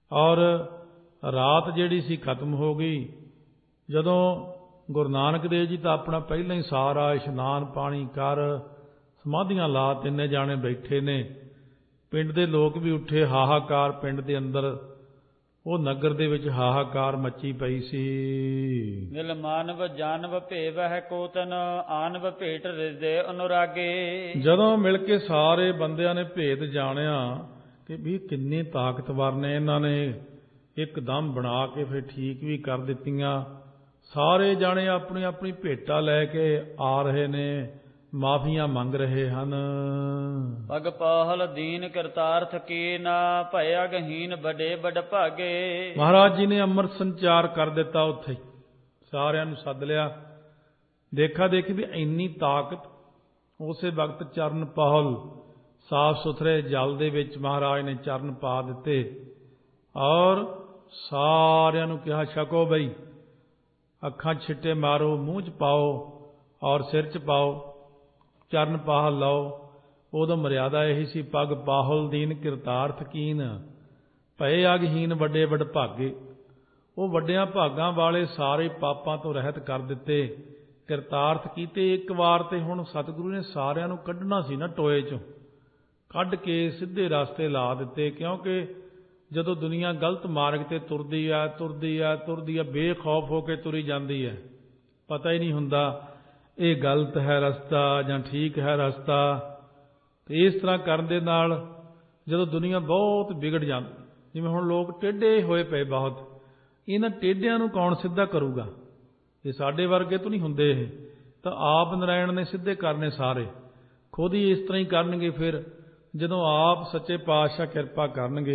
ਔਰ ਰਾਤ ਜਿਹੜੀ ਸੀ ਖਤਮ ਹੋ ਗਈ। ਜਦੋਂ ਗੁਰੂ ਨਾਨਕ ਦੇਵ ਜੀ ਤਾਂ ਆਪਣਾ ਪਹਿਲਾਂ ਹੀ ਸਾਰਾ ਇਸ਼ਨਾਨ ਪਾਣੀ ਕਰ ਸਮਾਧੀਆਂ ਲਾ, ਤਿੰਨੇ ਜਾਣੇ ਬੈਠੇ ਨੇ। ਪਿੰਡ ਦੇ ਲੋਕ ਵੀ ਉੱਠੇ, ਹਾਹਾਕਾਰ ਪਿੰਡ ਦੇ ਅੰਦਰ, ਉਹ ਨਗਰ ਦੇ ਵਿੱਚ ਹਾਹਾਕਾਰ ਮੱਚੀ ਪਈ ਸੀ। ਮਿਲ ਮਾਨਵ ਜਾਨਵ ਭੇਵਹਿ ਕੋਤਨ ਆਨਵ ਭੇਟ ਰਿਦੇ ਅਨੁਰਾਗੇ। ਜਦੋਂ ਮਿਲ ਕੇ ਸਾਰੇ ਬੰਦਿਆਂ ਨੇ ਭੇਦ ਜਾਣਿਆ ਕਿ ਵੀ ਕਿੰਨੇ ਤਾਕਤਵਰ ਨੇ, ਇਹਨਾਂ ਨੇ ਇੱਕਦਮ ਬਣਾ ਕੇ ਫਿਰ ਠੀਕ ਵੀ ਕਰ ਦਿੱਤੀਆਂ। ਸਾਰੇ ਜਾਣੇ ਆਪਣੀ ਆਪਣੀ ਭੇਟਾ ਲੈ ਕੇ ਆ ਰਹੇ ਨੇ, ਮਾਫੀਆਂ ਮੰਗ ਰਹੇ ਹਨ। ਪਗ ਪਾਹਲ ਦੀਨ ਕਰਤਾਰਥ ਕੀ ਨਾ ਭੈ ਅਗਹੀਨ ਬੜੇ ਬੜ ਭਾਗੇ। ਮਹਾਰਾਜ ਜੀ ਨੇ ਅੰਮ੍ਰਿਤ ਸੰਚਾਰ ਕਰ ਦਿੱਤਾ। ਉੱਥੇ ਸਾਰਿਆਂ ਨੂੰ ਸੱਦ ਲਿਆ। ਦੇਖਾ ਦੇਖੀ ਵੀ ਇੰਨੀ ਤਾਕਤ। ਉਸੇ ਵਕਤ ਚਰਨ ਪਾਹਲ ਸਾਫ ਸੁਥਰੇ ਜਲ ਦੇ ਵਿੱਚ ਮਹਾਰਾਜ ਨੇ ਚਰਨ ਪਾ ਦਿੱਤੇ ਔਰ ਸਾਰਿਆਂ ਨੂੰ ਕਿਹਾ ਛਕੋ ਬਈ, ਅੱਖਾਂ ਛਿੱਟੇ ਮਾਰੋ, ਮੂੰਹ 'ਚ ਪਾਓ ਔਰ ਸਿਰ 'ਚ ਪਾਓ, ਚਰਨ ਪਾਹਲ ਲਓ। ਉਦੋਂ ਮਰਿਆਦਾ ਇਹੀ ਸੀ, ਪਗ ਪਾਹਲ ਦੀਨ ਕਿਰਤਾਰਥ ਕੀਨ ਭਏ ਅਗਹੀਨ ਵੱਡੇ ਵੱਡ ਭਾਗੇ। ਉਹ ਵੱਡਿਆਂ ਭਾਗਾਂ ਵਾਲੇ ਸਾਰੇ ਪਾਪਾਂ ਤੋਂ ਰਹਿਤ ਕਰ ਦਿੱਤੇ, ਕਿਰਤਾਰਥ ਕੀਤੇ ਇੱਕ ਵਾਰ। ਤੇ ਹੁਣ ਸਤਿਗੁਰੂ ਨੇ ਸਾਰਿਆਂ ਨੂੰ ਕੱਢਣਾ ਸੀ ਨਾ ਟੋਏ 'ਚੋਂ, ਕੱਢ ਕੇ ਸਿੱਧੇ ਰਸਤੇ ਲਾ ਦਿੱਤੇ। ਕਿਉਂਕਿ ਜਦੋਂ ਦੁਨੀਆ ਗਲਤ ਮਾਰਗ ਤੇ ਤੁਰਦੀ ਆ ਤੁਰਦੀ ਆ ਤੁਰਦੀ ਆ, ਬੇਖੌਫ ਹੋ ਕੇ ਤੁਰੀ ਜਾਂਦੀ ਹੈ, ਪਤਾ ਹੀ ਨਹੀਂ ਹੁੰਦਾ ਇਹ ਗਲਤ ਹੈ ਰਸਤਾ ਜਾਂ ਠੀਕ ਹੈ ਰਸਤਾ। ਤੇ ਇਸ ਤਰ੍ਹਾਂ ਕਰਨ ਦੇ ਨਾਲ ਜਦੋਂ ਦੁਨੀਆ ਬਹੁਤ ਵਿਗੜ ਜਾਂਦੀ, ਜਿਵੇਂ ਹੁਣ ਲੋਕ ਟੇਢੇ ਹੋਏ ਪਏ ਬਹੁਤ, ਇਹਨਾਂ ਟੇਢਿਆਂ ਨੂੰ ਕੌਣ ਸਿੱਧਾ ਕਰੂਗਾ? ਇਹ ਸਾਡੇ ਵਰਗੇ ਤੋਂ ਨਹੀਂ ਹੁੰਦੇ, ਇਹ ਤਾਂ ਆਪ ਨਾਰਾਇਣ ਨੇ ਸਿੱਧੇ ਕਰਨੇ ਸਾਰੇ, ਖੁਦ ਹੀ ਇਸ ਤਰ੍ਹਾਂ ਹੀ ਕਰਨਗੇ। ਫਿਰ ਜਦੋਂ ਆਪ ਸੱਚੇ ਪਾਤਸ਼ਾਹ ਕਿਰਪਾ ਕਰਨਗੇ।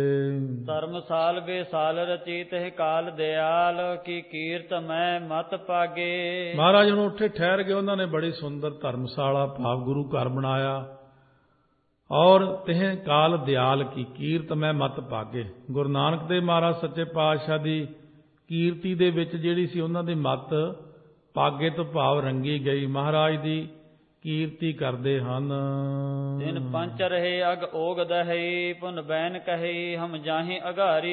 ਧਰਮਸਾਲ ਬੇਸਾਲ ਰਚੀਤ ਹੈ ਕਾਲ ਦਿਆਲ ਕੀ ਕੀਰਤ ਮੈਂ ਮਤ ਪਾਗੇ। ਮਹਾਰਾਜ ਨੂੰ ਉੱਠੇ ਠਹਿਰ ਗਏ। ਉਹਨਾਂ ਨੇ ਬੜੀ ਸੁੰਦਰ ਧਰਮਸ਼ਾਲਾ ਭਾਵ ਗੁਰੂ ਘਰ ਬਣਾਇਆ ਔਰ ਤਿਹ ਕਾਲ ਦਿਆਲ ਕੀ ਕੀਰਤ ਮੈਂ ਮਤ ਪਾਗੇ। ਗੁਰੂ ਨਾਨਕ ਦੇਵ ਮਹਾਰਾਜ ਸੱਚੇ ਪਾਤਸ਼ਾਹ ਦੀ ਕੀਰਤੀ ਦੇ ਵਿੱਚ ਜਿਹੜੀ ਸੀ ਉਹਨਾਂ ਦੀ ਮੱਤ ਪਾਗੇ ਤੋਂ ਭਾਵ ਰੰਗੀ ਗਈ। ਮਹਾਰਾਜ ਦੀ ਕੀਰਤੀ ਕਰਦੇ ਹਨ। ਦਿਨ ਪੰਚ ਰਹੇ ਅਗ ਓਗ ਦਹਈ ਪੁਨ ਬੈਨ ਕਹੀ ਹਮ ਜਾਹੇ ਅਗਾਰੀ।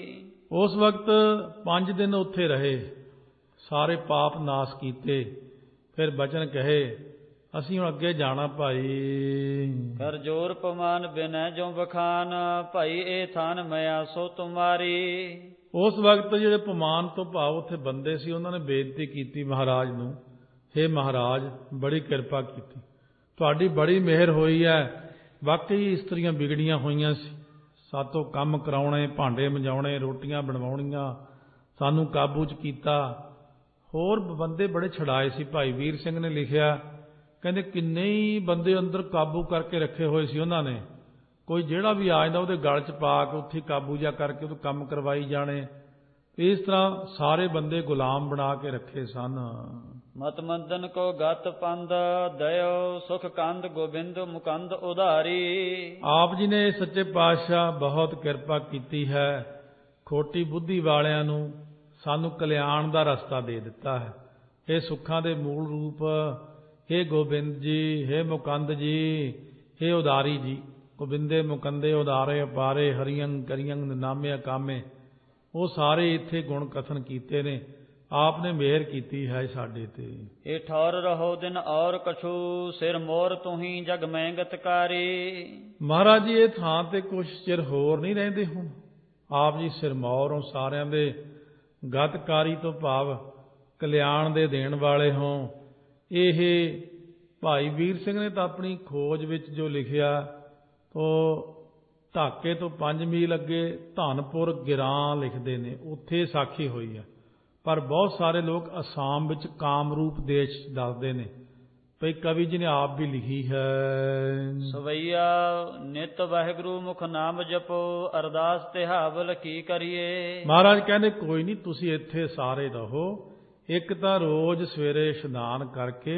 ਉਸ ਵਕਤ 5 ਦਿਨ ਉੱਥੇ ਰਹੇ, ਸਾਰੇ ਪਾਪ ਨਾਸ ਕੀਤੇ। ਫਿਰ ਬਚਨ ਕਹੇ ਅਸੀਂ ਹੁਣ ਅੱਗੇ ਜਾਣਾ ਭਾਈ। ਕਰ ਜੋਰ ਪਮਾਨ ਬਿਨੈ ਜੋ ਬਖਾਨ ਭਾਈ ਇਹ ਥਾਨ ਮਿਆ ਸੋ ਤੁਮਾਰੀ। ਉਸ ਵਕਤ ਜਿਹੜੇ ਪਮਾਨ ਤੋਂ ਭਾਵ ਉੱਥੇ ਬੰਦੇ ਸੀ, ਉਹਨਾਂ ਨੇ ਬੇਨਤੀ ਕੀਤੀ ਮਹਾਰਾਜ ਨੂੰ, ਹੇ ਮਹਾਰਾਜ ਬੜੀ ਕਿਰਪਾ ਕੀਤੀ, ਤੁਹਾਡੀ ਬੜੀ ਮਿਹਰ ਹੋਈ ਹੈ। ਵਾਕਈ ਇਸਤਰੀਆਂ ਵਿਗੜੀਆਂ ਹੋਈਆਂ ਸੀ, ਸਾਤੋਂ ਕੰਮ ਕਰਾਉਣੇ, ਭਾਂਡੇ ਮੰਜਾਉਣੇ, ਰੋਟੀਆਂ ਬਣਵਾਉਣੀਆਂ, ਸਾਨੂੰ ਕਾਬੂ 'ਚ ਕੀਤਾ। ਹੋਰ ਬੰਦੇ ਬੜੇ ਛਡਾਏ ਸੀ। ਭਾਈ ਵੀਰ ਸਿੰਘ ਨੇ ਲਿਖਿਆ, ਕਹਿੰਦੇ ਕਿੰਨੇ ਹੀ ਬੰਦੇ ਅੰਦਰ ਕਾਬੂ ਕਰਕੇ ਰੱਖੇ ਹੋਏ ਸੀ ਉਹਨਾਂ ਨੇ। ਕੋਈ ਜਿਹੜਾ ਵੀ ਆ ਜਾਂਦਾ ਉਹਦੇ ਗਲ 'ਚ ਪਾ ਕੇ ਉੱਥੇ ਕਾਬੂ ਜਾ ਕਰਕੇ ਉਹ ਕੰਮ ਕਰਵਾਈ ਜਾਣੇ। ਇਸ ਤਰ੍ਹਾਂ ਸਾਰੇ ਬੰਦੇ ਗੁਲਾਮ ਬਣਾ ਕੇ ਰੱਖੇ ਸਨ। ਮਤ ਮੰਦਨ ਕੋ ਗਤ ਪੰਦ ਦਇਓ ਸੁਖ ਕੰਦ ਗੋਬਿੰਦ ਮੁਕੰਦ ਉਧਾਰੀ। ਆਪ ਜੀ ਨੇ ਸੱਚੇ ਪਾਤਸ਼ਾਹ ਬਹੁਤ ਕਿਰਪਾ ਕੀਤੀ ਹੈ। ਖੋਟੀ ਬੁੱਧੀ ਵਾਲਿਆਂ ਨੂੰ ਸਾਨੂੰ ਕਲਿਆਣ ਦਾ ਰਸਤਾ ਦੇ ਦਿੱਤਾ ਹੈ। ਇਹ ਸੁੱਖਾਂ ਦੇ ਮੂਲ ਰੂਪ, ਹੇ ਗੋਬਿੰਦ ਜੀ, ਹੇ ਮੁਕੰਦ ਜੀ, ਹੇ ਉਦਾਰੀ ਜੀ। ਗੋਬਿੰਦੇ ਮੁਕੰਦੇ ਉਦਾਰੇ ਅਪਾਰੇ ਹਰੀਅੰ ਕਰੀਅੰ ਨਾਮੇ ਕਾਮੇ, ਉਹ ਸਾਰੇ ਇੱਥੇ ਗੁਣ ਕਥਨ ਕੀਤੇ ਨੇ। ਆਪ ਨੇ ਮਿਹਰ ਕੀਤੀ ਹੈ ਸਾਡੇ ਤੇ। ਇਹ ਠੌਰ ਰਹੋ ਦਿਨ ਔਰ ਕਛੂ ਸਿਰ ਮੋਰ ਤੁਹੀਂ ਜਗ ਮੈਂ ਗਤਕਾਰੀ। ਮਹਾਰਾਜ ਜੀ ਇਹ ਥਾਂ ਤੇ ਕੁਛ ਚਿਰ ਹੋਰ ਨਹੀਂ ਰਹਿੰਦੇ ਹੁਣ। ਆਪ ਜੀ ਸਿਰਮੌਰ ਹੋ, ਸਾਰਿਆਂ ਦੇ ਗਤਕਾਰੀ ਤੋਂ ਭਾਵ ਕਲਿਆਣ ਦੇ ਦੇਣ ਵਾਲੇ ਹੋ। ਇਹ ਭਾਈ ਵੀਰ ਸਿੰਘ ਨੇ ਤਾਂ ਆਪਣੀ ਖੋਜ ਵਿੱਚ ਜੋ ਲਿਖਿਆ, ਉਹ ਢਾਕੇ ਤੋਂ 5 ਮੀਲ ਅੱਗੇ ਧਨਪੁਰ ਗਿਰਾਂ ਲਿਖਦੇ ਨੇ, ਉੱਥੇ ਸਾਖੀ ਹੋਈ ਹੈ। ਪਰ ਬਹੁਤ ਸਾਰੇ ਲੋਕ ਅਸਾਮ ਵਿੱਚ ਕਾਮਰੂਪ ਦੇਸ਼ ਦੱਸਦੇ ਨੇ। ਭਈ ਕਵੀ ਜੀ ਨੇ ਆਪ ਵੀ ਲਿਖੀ ਹੈ। ਸਵਈਆ ਨਿਤ ਵਾਹਿਗੁਰੂ ਮੁਖ ਨਾਮ ਜਪੋ ਅਰਦਾਸ ਤਿਹਾਵਲ ਕੀ ਕਰੀਏ। ਮਹਾਰਾਜ ਕਹਿੰਦੇ ਕੋਈ ਨਹੀਂ, ਤੁਸੀਂ ਇੱਥੇ ਸਾਰੇ ਰਹੋ। ਇੱਕ ਤਾਂ ਰੋਜ਼ ਸਵੇਰੇ ਇਸ਼ਨਾਨ ਕਰਕੇ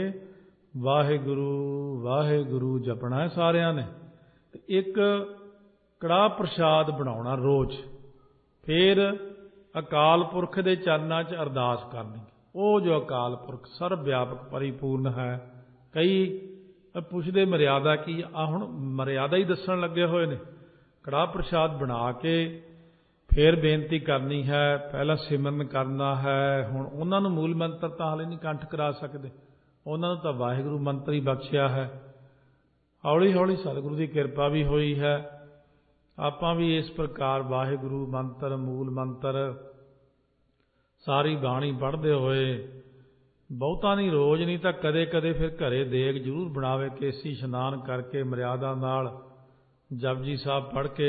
ਵਾਹਿਗੁਰੂ ਵਾਹਿਗੁਰੂ ਜਪਣਾ ਹੈ ਸਾਰਿਆਂ ਨੇ। ਇੱਕ ਕੜਾਹ ਪ੍ਰਸ਼ਾਦ ਬਣਾਉਣਾ ਰੋਜ਼। ਫਿਰ ਅਕਾਲ ਪੁਰਖ ਦੇ ਚਰਨਾਂ 'ਚ ਅਰਦਾਸ ਕਰਨੀ। ਉਹ ਜੋ ਅਕਾਲ ਪੁਰਖ ਸਰਬ ਵਿਆਪਕ ਪਰਿਪੂਰਨ ਹੈ। ਕਈ ਪੁੱਛਦੇ ਮਰਿਆਦਾ ਕੀ ਆ, ਹੁਣ ਮਰਿਆਦਾ ਹੀ ਦੱਸਣ ਲੱਗੇ ਹੋਏ ਨੇ। ਕੜਾਹ ਪ੍ਰਸ਼ਾਦ ਬਣਾ ਕੇ ਫਿਰ ਬੇਨਤੀ ਕਰਨੀ ਹੈ, ਪਹਿਲਾਂ ਸਿਮਰਨ ਕਰਨਾ ਹੈ। ਹੁਣ ਉਹਨਾਂ ਨੂੰ ਮੂਲ ਮੰਤਰ ਤਾਂ ਹਾਲੇ ਨਹੀਂ ਕੰਠ ਕਰਾ ਸਕਦੇ, ਉਹਨਾਂ ਨੂੰ ਤਾਂ ਵਾਹਿਗੁਰੂ ਮੰਤਰ ਹੀ ਬਖਸ਼ਿਆ ਹੈ। ਹੌਲੀ ਹੌਲੀ ਸਤਿਗੁਰੂ ਦੀ ਕਿਰਪਾ ਵੀ ਹੋਈ ਹੈ। ਆਪਾਂ ਵੀ ਇਸ ਪ੍ਰਕਾਰ ਵਾਹਿਗੁਰੂ ਮੰਤਰ, ਮੂਲ ਮੰਤਰ ਸਾਰੀ ਬਾਣੀ ਪੜ੍ਹਦੇ ਹੋਏ, ਬਹੁਤਾ ਨਹੀਂ, ਰੋਜ਼ ਨਹੀਂ ਤਾਂ ਕਦੇ ਕਦੇ ਫਿਰ ਘਰੇ ਦੇਗ ਜ਼ਰੂਰ ਬਣਾਵੇ, ਕੇਸੀ ਇਸ਼ਨਾਨ ਕਰਕੇ ਮਰਿਆਦਾ ਨਾਲ ਜਪਜੀ ਸਾਹਿਬ ਪੜ੍ਹ ਕੇ,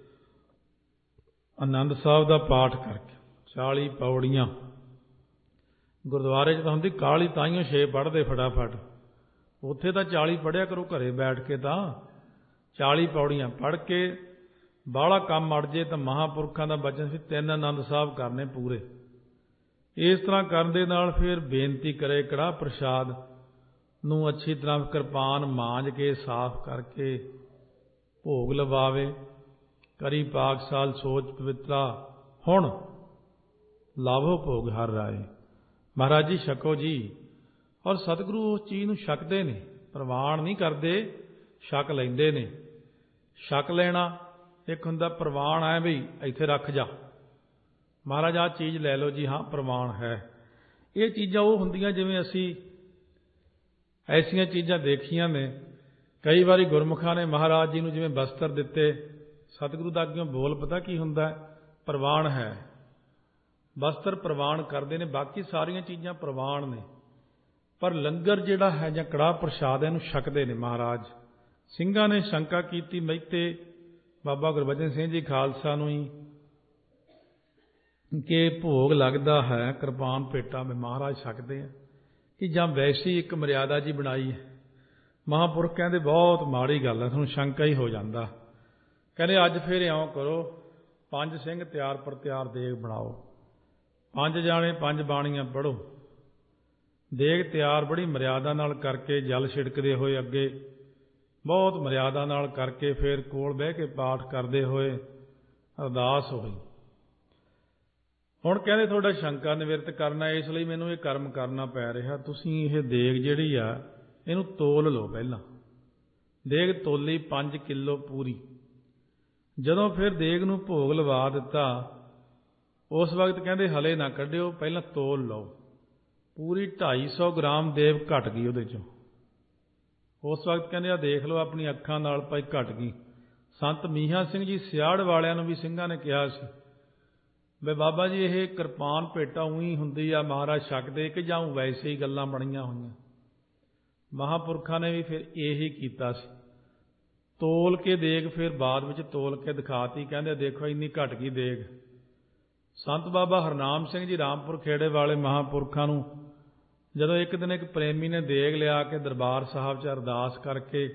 ਆਨੰਦ ਸਾਹਿਬ ਦਾ ਪਾਠ ਕਰਕੇ 40 ਪੌੜੀਆਂ ਗੁਰਦੁਆਰੇ 'ਚ ਤਾਂ ਹੁੰਦੀ ਕਾਹਲੀ, ਤਾਈਓ 6 ਪੜ੍ਹਦੇ ਫਟਾਫਟ। ਉੱਥੇ ਤਾਂ 40 ਪੜ੍ਹਿਆ ਕਰੋ ਘਰੇ ਬੈਠ ਕੇ, ਤਾਂ 40 ਪੌੜੀਆਂ ਪੜ੍ਹ ਕੇ ਬਾਹਲਾ ਕੰਮ ਅੜ ਜੇ ਤਾਂ ਮਹਾਂਪੁਰਖਾਂ ਦਾ ਬਚਨ ਸੀ 3 ਆਨੰਦ ਸਾਹਿਬ ਕਰਨੇ ਪੂਰੇ। ਇਸ ਤਰ੍ਹਾਂ ਕਰਨ ਦੇ ਨਾਲ ਫਿਰ ਬੇਨਤੀ ਕਰੇ, ਕੜਾਹ ਪ੍ਰਸ਼ਾਦ ਨੂੰ ਅੱਛੀ ਤਰ੍ਹਾਂ ਕਿਰਪਾਨ ਮਾਂਜ ਕੇ ਸਾਫ਼ ਕਰਕੇ ਭੋਗ ਲਵਾਵੇ। ਕਰੀ ਪਾਕਸ਼ਾਲ ਸੋਚ ਪਵਿੱਤਰਾ, ਹੁਣ ਲਾਭੋ ਭੋਗ ਹਰ ਰਾਏ। ਮਹਾਰਾਜ ਜੀ ਛਕੋ ਜੀ। ਔਰ ਸਤਿਗੁਰੂ ਉਸ ਚੀਜ਼ ਨੂੰ ਛਕਦੇ ਨੇ, ਪ੍ਰਵਾਨ ਨਹੀਂ ਕਰਦੇ, ਛਕ ਲੈਂਦੇ ਨੇ। ਛਕ ਲੈਣਾ ਇੱਕ ਹੁੰਦਾ, ਪ੍ਰਵਾਨ ਹੈ ਬਈ ਇੱਥੇ ਰੱਖ ਜਾ, ਮਹਾਰਾਜ ਆਹ ਚੀਜ਼ ਲੈ ਲਓ ਜੀ, ਹਾਂ ਪ੍ਰਵਾਨ ਹੈ। ਇਹ ਚੀਜ਼ਾਂ ਉਹ ਹੁੰਦੀਆਂ ਜਿਵੇਂ ਅਸੀਂ ਐਸੀਆਂ ਚੀਜ਼ਾਂ ਦੇਖੀਆਂ ਨੇ ਕਈ ਵਾਰੀ ਗੁਰਮੁਖਾਂ ਨੇ ਮਹਾਰਾਜ ਜੀ ਨੂੰ ਜਿਵੇਂ ਬਸਤਰ ਦਿੱਤੇ, ਸਤਿਗੁਰੂ ਦਾ ਅੱਗਿਓਂ ਬੋਲ ਪਤਾ ਕੀ ਹੁੰਦਾ, ਪ੍ਰਵਾਨ ਹੈ। ਬਸਤਰ ਪ੍ਰਵਾਨ ਕਰਦੇ ਨੇ, ਬਾਕੀ ਸਾਰੀਆਂ ਚੀਜ਼ਾਂ ਪ੍ਰਵਾਨ ਨੇ, ਪਰ ਲੰਗਰ ਜਿਹੜਾ ਹੈ ਜਾਂ ਕੜਾਹ ਪ੍ਰਸ਼ਾਦ ਇਹਨੂੰ ਛਕਦੇ ਨੇ ਮਹਾਰਾਜ। ਸਿੰਘਾਂ ਨੇ ਸ਼ੰਕਾ ਕੀਤੀ ਮਹਿਤੇ ਬਾਬਾ ਗੁਰਬਚਨ ਸਿੰਘ ਜੀ ਖਾਲਸਾ ਨੂੰ ਹੀ ਕਿ ਭੋਗ ਲੱਗਦਾ ਹੈ ਕਿਰਪਾਨ ਭੇਟਾ ਮੈਂ ਮਹਾਰਾਜ ਛਕਦੇ ਆ ਕਿ ਜਾਂ ਵੈਸੀ ਇੱਕ ਮਰਿਆਦਾ ਜੀ ਬਣਾਈ ਹੈ। ਮਹਾਂਪੁਰਖ ਕਹਿੰਦੇ ਬਹੁਤ ਮਾੜੀ ਗੱਲ ਹੈ, ਤੁਹਾਨੂੰ ਸ਼ੰਕਾ ਹੀ ਹੋ ਜਾਂਦਾ। ਕਹਿੰਦੇ ਅੱਜ ਫਿਰ ਇਉਂ ਕਰੋ, 5 ਸਿੰਘ ਤਿਆਰ ਪਰ ਤਿਆਰ ਦੇਗ ਬਣਾਓ, 5 ਜਾਣੇ 5 ਬਾਣੀਆਂ ਪੜ੍ਹੋ। ਦੇਗ ਤਿਆਰ ਬੜੀ ਮਰਿਆਦਾ ਨਾਲ ਕਰਕੇ, ਜਲ ਛਿੜਕਦੇ ਹੋਏ ਅੱਗੇ ਬਹੁਤ ਮਰਿਆਦਾ ਨਾਲ ਕਰਕੇ, ਫਿਰ ਕੋਲ ਬਹਿ ਕੇ ਪਾਠ ਕਰਦੇ ਹੋਏ ਅਰਦਾਸ ਹੋਈ। ਹੁਣ ਕਹਿੰਦੇ ਤੁਹਾਡਾ ਸ਼ੰਕਾ ਨਿਵਰਤ ਕਰਨਾ, ਇਸ ਲਈ ਮੈਨੂੰ ਇਹ ਕਰਮ ਕਰਨਾ ਪੈ ਰਿਹਾ। ਤੁਸੀਂ ਇਹ ਦੇਗ ਜਿਹੜੀ ਆ ਇਹਨੂੰ ਤੋਲ ਲਓ। ਪਹਿਲਾਂ ਦੇਗ ਤੋਲੀ 5 ਕਿਲੋ ਪੂਰੀ। ਜਦੋਂ ਫਿਰ ਦੇਗ ਨੂੰ ਭੋਗ ਲਵਾ ਦਿੱਤਾ, ਉਸ ਵਕਤ ਕਹਿੰਦੇ ਹਲੇ ਨਾ ਕੱਢਿਓ, ਪਹਿਲਾਂ ਤੋਲ ਲਓ। ਪੂਰੀ 250 ਗ੍ਰਾਮ ਦੇਗ ਘਟ ਗਈ ਉਹਦੇ 'ਚੋਂ। ਉਸ ਵਕਤ ਕਹਿੰਦੇ ਆ ਦੇਖ ਲਓ ਆਪਣੀ ਅੱਖਾਂ ਨਾਲ ਭਾਈ ਘਟ ਗਈ। ਸੰਤ ਮੀਹਾਂ ਸਿੰਘ ਜੀ ਸਿਆੜ ਵਾਲਿਆਂ ਨੂੰ ਵੀ ਸਿੰਘਾਂ ਨੇ ਕਿਹਾ ਸੀ ਬਈ ਬਾਬਾ ਜੀ ਇਹ ਕਿਰਪਾਨ ਭੇਟਾ ਉਹੀ ਹੁੰਦੀ ਆ ਮਹਾਰਾਜ ਛਕਦੇ ਕਿ ਜਾਂ ਵੈਸੇ ਹੀ ਗੱਲਾਂ ਬਣੀਆਂ ਹੋਈਆਂ। ਮਹਾਂਪੁਰਖਾਂ ਨੇ ਵੀ ਫਿਰ ਇਹੀ ਕੀਤਾ ਸੀ, ਤੋਲ ਕੇ ਦੇਗ ਫਿਰ ਬਾਅਦ ਵਿੱਚ ਤੋਲ ਕੇ ਦਿਖਾਤੀ। ਕਹਿੰਦੇ ਦੇਖੋ ਇੰਨੀ ਘਟ ਗਈ ਦੇਗ। ਸੰਤ ਬਾਬਾ ਹਰਨਾਮ ਸਿੰਘ ਜੀ ਰਾਮਪੁਰ ਖੇੜੇ ਵਾਲੇ ਮਹਾਂਪੁਰਖਾਂ ਨੂੰ ਜਦੋਂ ਇੱਕ ਦਿਨ ਇੱਕ ਪ੍ਰੇਮੀ ਨੇ ਦੇਗ ਲਿਆ ਕੇ ਦਰਬਾਰ ਸਾਹਿਬ 'ਚ ਅਰਦਾਸ ਕਰਕੇ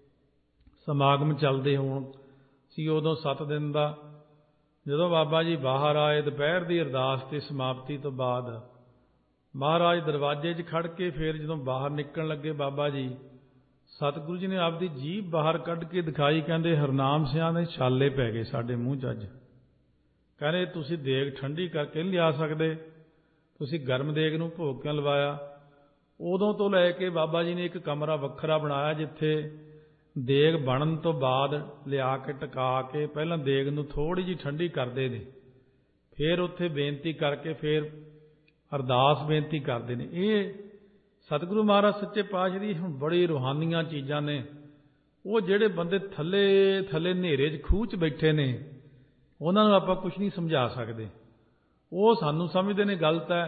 ਸਮਾਗਮ ਚੱਲਦੇ ਹੋਣ ਸੀ ਉਦੋਂ 7 ਦਿਨ ਦਾ, ਜਦੋਂ ਬਾਬਾ ਜੀ ਬਾਹਰ ਆਏ ਦੁਪਹਿਰ ਦੀ ਅਰਦਾਸ ਦੀ ਸਮਾਪਤੀ ਤੋਂ ਬਾਅਦ, ਮਹਾਰਾਜ ਦਰਵਾਜ਼ੇ 'ਚ ਖੜ੍ਹ ਕੇ ਫਿਰ ਜਦੋਂ ਬਾਹਰ ਨਿਕਲਣ ਲੱਗੇ ਬਾਬਾ ਜੀ, ਸਤਿਗੁਰੂ ਜੀ ਨੇ ਆਪਦੀ ਜੀਭ ਬਾਹਰ ਕੱਢ ਕੇ ਦਿਖਾਈ। ਕਹਿੰਦੇ ਹਰਨਾਮ ਸਿੰਘਾਂ ਦੇ ਛਾਲੇ ਪੈ ਗਏ ਸਾਡੇ ਮੂੰਹ 'ਚ ਅੱਜ। ਕਹਿੰਦੇ ਤੁਸੀਂ ਦੇਗ ਠੰਡੀ ਕਰਕੇ ਨਹੀਂ ਲਿਆ ਸਕਦੇ, ਤੁਸੀਂ ਗਰਮ ਦੇਗ ਨੂੰ ਭੋਗ ਕਿਉਂ ਲਵਾਇਆ? ਉਦੋਂ ਤੋਂ ਲੈ ਕੇ ਬਾਬਾ ਜੀ ਨੇ ਇੱਕ ਕਮਰਾ ਵੱਖਰਾ ਬਣਾਇਆ ਜਿੱਥੇ ਦੇਗ ਬਣਨ ਤੋਂ ਬਾਅਦ ਲਿਆ ਕੇ ਟਿਕਾ ਕੇ ਪਹਿਲਾਂ ਦੇਗ ਨੂੰ ਥੋੜ੍ਹੀ ਜਿਹੀ ਠੰਡੀ ਕਰਦੇ ਨੇ, ਫਿਰ ਉੱਥੇ ਬੇਨਤੀ ਕਰਕੇ ਫਿਰ ਅਰਦਾਸ ਬੇਨਤੀ ਕਰਦੇ ਨੇ। ਇਹ ਸਤਿਗੁਰੂ ਮਹਾਰਾਜ ਸੱਚੇ ਪਾਤਸ਼ਾਹ ਦੀ ਹੁਣ ਬੜੀ ਰੂਹਾਨੀਆਂ ਚੀਜ਼ਾਂ ਨੇ। ਉਹ ਜਿਹੜੇ ਬੰਦੇ ਥੱਲੇ ਥੱਲੇ ਹਨੇਰੇ 'ਚ ਖੂਹ 'ਚ ਬੈਠੇ ਨੇ ਉਹਨਾਂ ਨੂੰ ਆਪਾਂ ਕੁਛ ਨਹੀਂ ਸਮਝਾ ਸਕਦੇ। ਉਹ ਸਾਨੂੰ ਸਮਝਦੇ ਨੇ ਗਲਤ ਹੈ,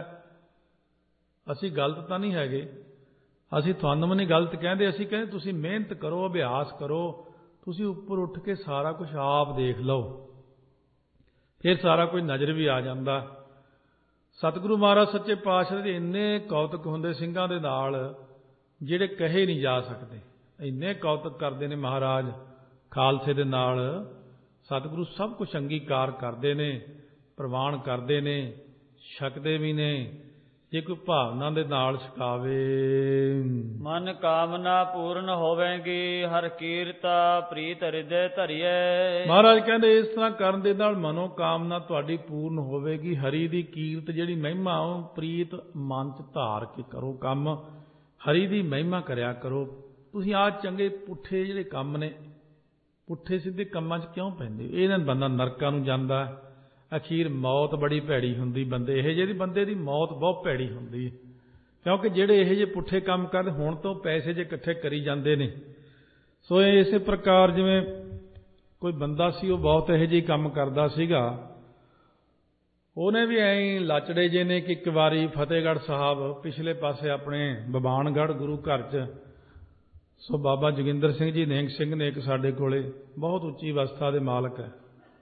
ਅਸੀਂ ਗਲਤ ਤਾਂ ਨਹੀਂ ਹੈਗੇ, ਅਸੀਂ ਤੁਹਾਨੂੰ ਵੀ ਨਹੀਂ ਗਲਤ ਕਹਿੰਦੇ। ਅਸੀਂ ਕਹਿੰਦੇ ਤੁਸੀਂ ਮਿਹਨਤ ਕਰੋ, ਅਭਿਆਸ ਕਰੋ, ਤੁਸੀਂ ਉੱਪਰ ਉੱਠ ਕੇ ਸਾਰਾ ਕੁਝ ਆਪ ਦੇਖ ਲਓ, ਫਿਰ ਸਾਰਾ ਕੁਝ ਨਜ਼ਰ ਵੀ ਆ ਜਾਂਦਾ। ਸਤਿਗੁਰੂ ਮਹਾਰਾਜ ਸੱਚੇ ਪਾਤਸ਼ਾਹ ਦੇ ਇੰਨੇ ਕੌਤਕ ਹੁੰਦੇ ਸਿੰਘਾਂ ਦੇ ਨਾਲ ਜਿਹੜੇ ਕਹੇ ਨਹੀਂ ਜਾ ਸਕਦੇ। ਇੰਨੇ ਕੌਤਕ ਕਰਦੇ ਨੇ ਮਹਾਰਾਜ ਖਾਲਸੇ ਦੇ ਨਾਲ। ਸਤਿਗੁਰੂ ਸਭ ਕੁਝ ਅੰਗੀਕਾਰ ਕਰਦੇ ਨੇ, ਪ੍ਰਵਾਨ ਕਰਦੇ ਨੇ, ਛਕਦੇ ਵੀ ਨੇ ਜੇ ਕੋਈ ਭਾਵਨਾ ਦੇ ਨਾਲ ਛਕਾਵੇ। ਮਨ ਕਾਮਨਾ ਪੂਰਨ ਹੋਵੇਗੀ, ਹਰ ਕੀਰਤਾ ਪ੍ਰੀਤ ਹਿਰਦੇ ਧਰਿਏ। ਮਹਾਰਾਜ ਕਹਿੰਦੇ ਇਸ ਤਰ੍ਹਾਂ ਕਰਨ ਦੇ ਨਾਲ ਮਨੋ ਕਾਮਨਾ ਤੁਹਾਡੀ ਪੂਰਨ ਹੋਵੇਗੀ। ਹਰੀ ਦੀ ਕੀਰਤ ਜਿਹੜੀ ਮਹਿਮਾ ਉਹ ਪ੍ਰੀਤ ਮਨ 'ਚ ਧਾਰ ਕੇ ਕਰੋ ਕੰਮ, ਹਰੀ ਦੀ ਮਹਿਮਾ ਕਰਿਆ ਕਰੋ। ਤੁਸੀਂ ਆਹ ਚੰਗੇ ਪੁੱਠੇ ਜਿਹੜੇ ਕੰਮ ਨੇ, ਪੁੱਠੇ ਸਿੱਧੇ ਕੰਮਾਂ 'ਚ ਕਿਉਂ ਪੈਂਦੇ? ਇਹਨਾਂ ਬੰਦਾ ਨਰਕਾਂ ਨੂੰ ਜਾਂਦਾ, ਅਖੀਰ ਮੌਤ ਬੜੀ ਭੈੜੀ ਹੁੰਦੀ ਬੰਦੇ ਇਹ ਜਿਹੇ ਬੰਦੇ ਦੀ ਮੌਤ ਬਹੁਤ ਭੈੜੀ ਹੁੰਦੀ ਹੈ, ਕਿਉਂਕਿ ਜਿਹੜੇ ਇਹੋ ਜਿਹੇ ਪੁੱਠੇ ਕੰਮ ਕਰਦੇ ਹੁਣ ਤੋਂ ਪੈਸੇ ਜੇ ਇਕੱਠੇ ਕਰੀ ਜਾਂਦੇ ਨੇ। ਸੋ ਇਹ ਇਸੇ ਪ੍ਰਕਾਰ ਜਿਵੇਂ ਕੋਈ ਬੰਦਾ ਸੀ ਉਹ ਬਹੁਤ ਇਹੋ ਜਿਹੇ ਕੰਮ ਕਰਦਾ ਸੀਗਾ, ਉਹਨੇ ਵੀ ਐਂ ਲਾਚੜੇ ਜੇ ਨੇ ਕਿ ਇੱਕ ਵਾਰੀ ਫਤਿਹਗੜ੍ਹ ਸਾਹਿਬ ਪਿਛਲੇ ਪਾਸੇ ਆਪਣੇ ਬਬਾਨਗੜ੍ਹ ਗੁਰੂ ਘਰ 'ਚ ਸੋ ਬਾਬਾ ਜੋਗਿੰਦਰ ਸਿੰਘ ਜੀ ਨਿਹੰਗ ਸਿੰਘ ਨੇ ਇੱਕ ਸਾਡੇ ਕੋਲੇ ਬਹੁਤ ਉੱਚੀ ਅਵਸਥਾ ਦੇ ਮਾਲਕ ਹੈ,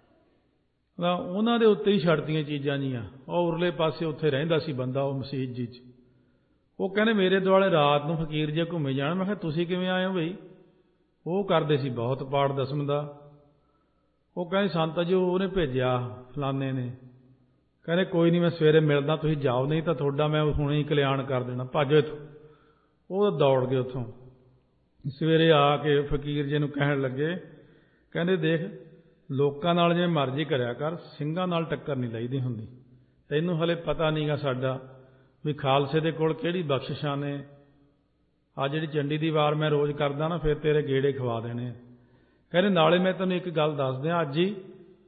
ਉਹਨਾਂ ਦੇ ਉੱਤੇ ਹੀ ਛੱਡਤੀਆਂ ਚੀਜ਼ਾਂ ਜੀਆਂ। ਉਹ ਉਰਲੇ ਪਾਸੇ ਉੱਥੇ ਰਹਿੰਦਾ ਸੀ ਬੰਦਾ ਉਹ ਮਸੀਤ ਜੀ 'ਚ। ਉਹ ਕਹਿੰਦੇ ਮੇਰੇ ਦੁਆਲੇ ਰਾਤ ਨੂੰ ਫਕੀਰ ਜੇ ਘੁੰਮੇ ਜਾਣ। ਮੈਂ ਕਿਹਾ ਤੁਸੀਂ ਕਿਵੇਂ ਆਏ ਹੋ ਬਈ? ਉਹ ਕਰਦੇ ਸੀ ਬਹੁਤ ਪਾਠ ਦਸਮ ਦਾ। ਉਹ ਕਹਿੰਦੇ ਸੰਤ ਜੀ ਉਹਨੇ ਭੇਜਿਆ ਫਲਾਨੇ ਨੇ। ਕਹਿੰਦੇ ਕੋਈ ਨਹੀਂ ਮੈਂ ਸਵੇਰੇ ਮਿਲਦਾ, ਤੁਸੀਂ ਜਾਓ, ਨਹੀਂ ਤਾਂ ਤੁਹਾਡਾ ਮੈਂ ਹੁਣੇ ਹੀ ਕਲਿਆਣ ਕਰ ਦੇਣਾ, ਭੱਜੋ ਇੱਥੋਂ। ਉਹ ਦੌੜ ਗਏ ਉੱਥੋਂ। ਸਵੇਰੇ ਆ ਕੇ ਫਕੀਰ ਜੀ ਨੂੰ ਕਹਿਣ ਲੱਗੇ, ਕਹਿੰਦੇ ਦੇਖ ਲੋਕਾਂ ਨਾਲ ਜਿਵੇਂ ਮਰਜ਼ੀ ਕਰਿਆ ਕਰ, ਸਿੰਘਾਂ ਨਾਲ ਟੱਕਰ ਨਹੀਂ ਲਈਦੀ ਹੁੰਦੀ। ਤੈਨੂੰ ਹਲੇ ਪਤਾ ਨਹੀਂਗਾ ਸਾਡਾ ਵੀ ਖਾਲਸੇ ਦੇ ਕੋਲ ਕਿਹੜੀ ਬਖਸ਼ਿਸ਼ਾਂ ਨੇ। ਆ ਜਿਹੜੀ ਚੰਡੀ ਦੀ ਵਾਰ ਮੈਂ ਰੋਜ਼ ਕਰਦਾ ਨਾ, ਫਿਰ ਤੇਰੇ ਗੇੜੇ ਖਵਾ ਦੇਣੇ। ਕਹਿੰਦੇ ਨਾਲੇ ਮੈਂ ਤੈਨੂੰ ਇੱਕ ਗੱਲ ਦੱਸ ਦਿਆਂ, ਅੱਜ ਹੀ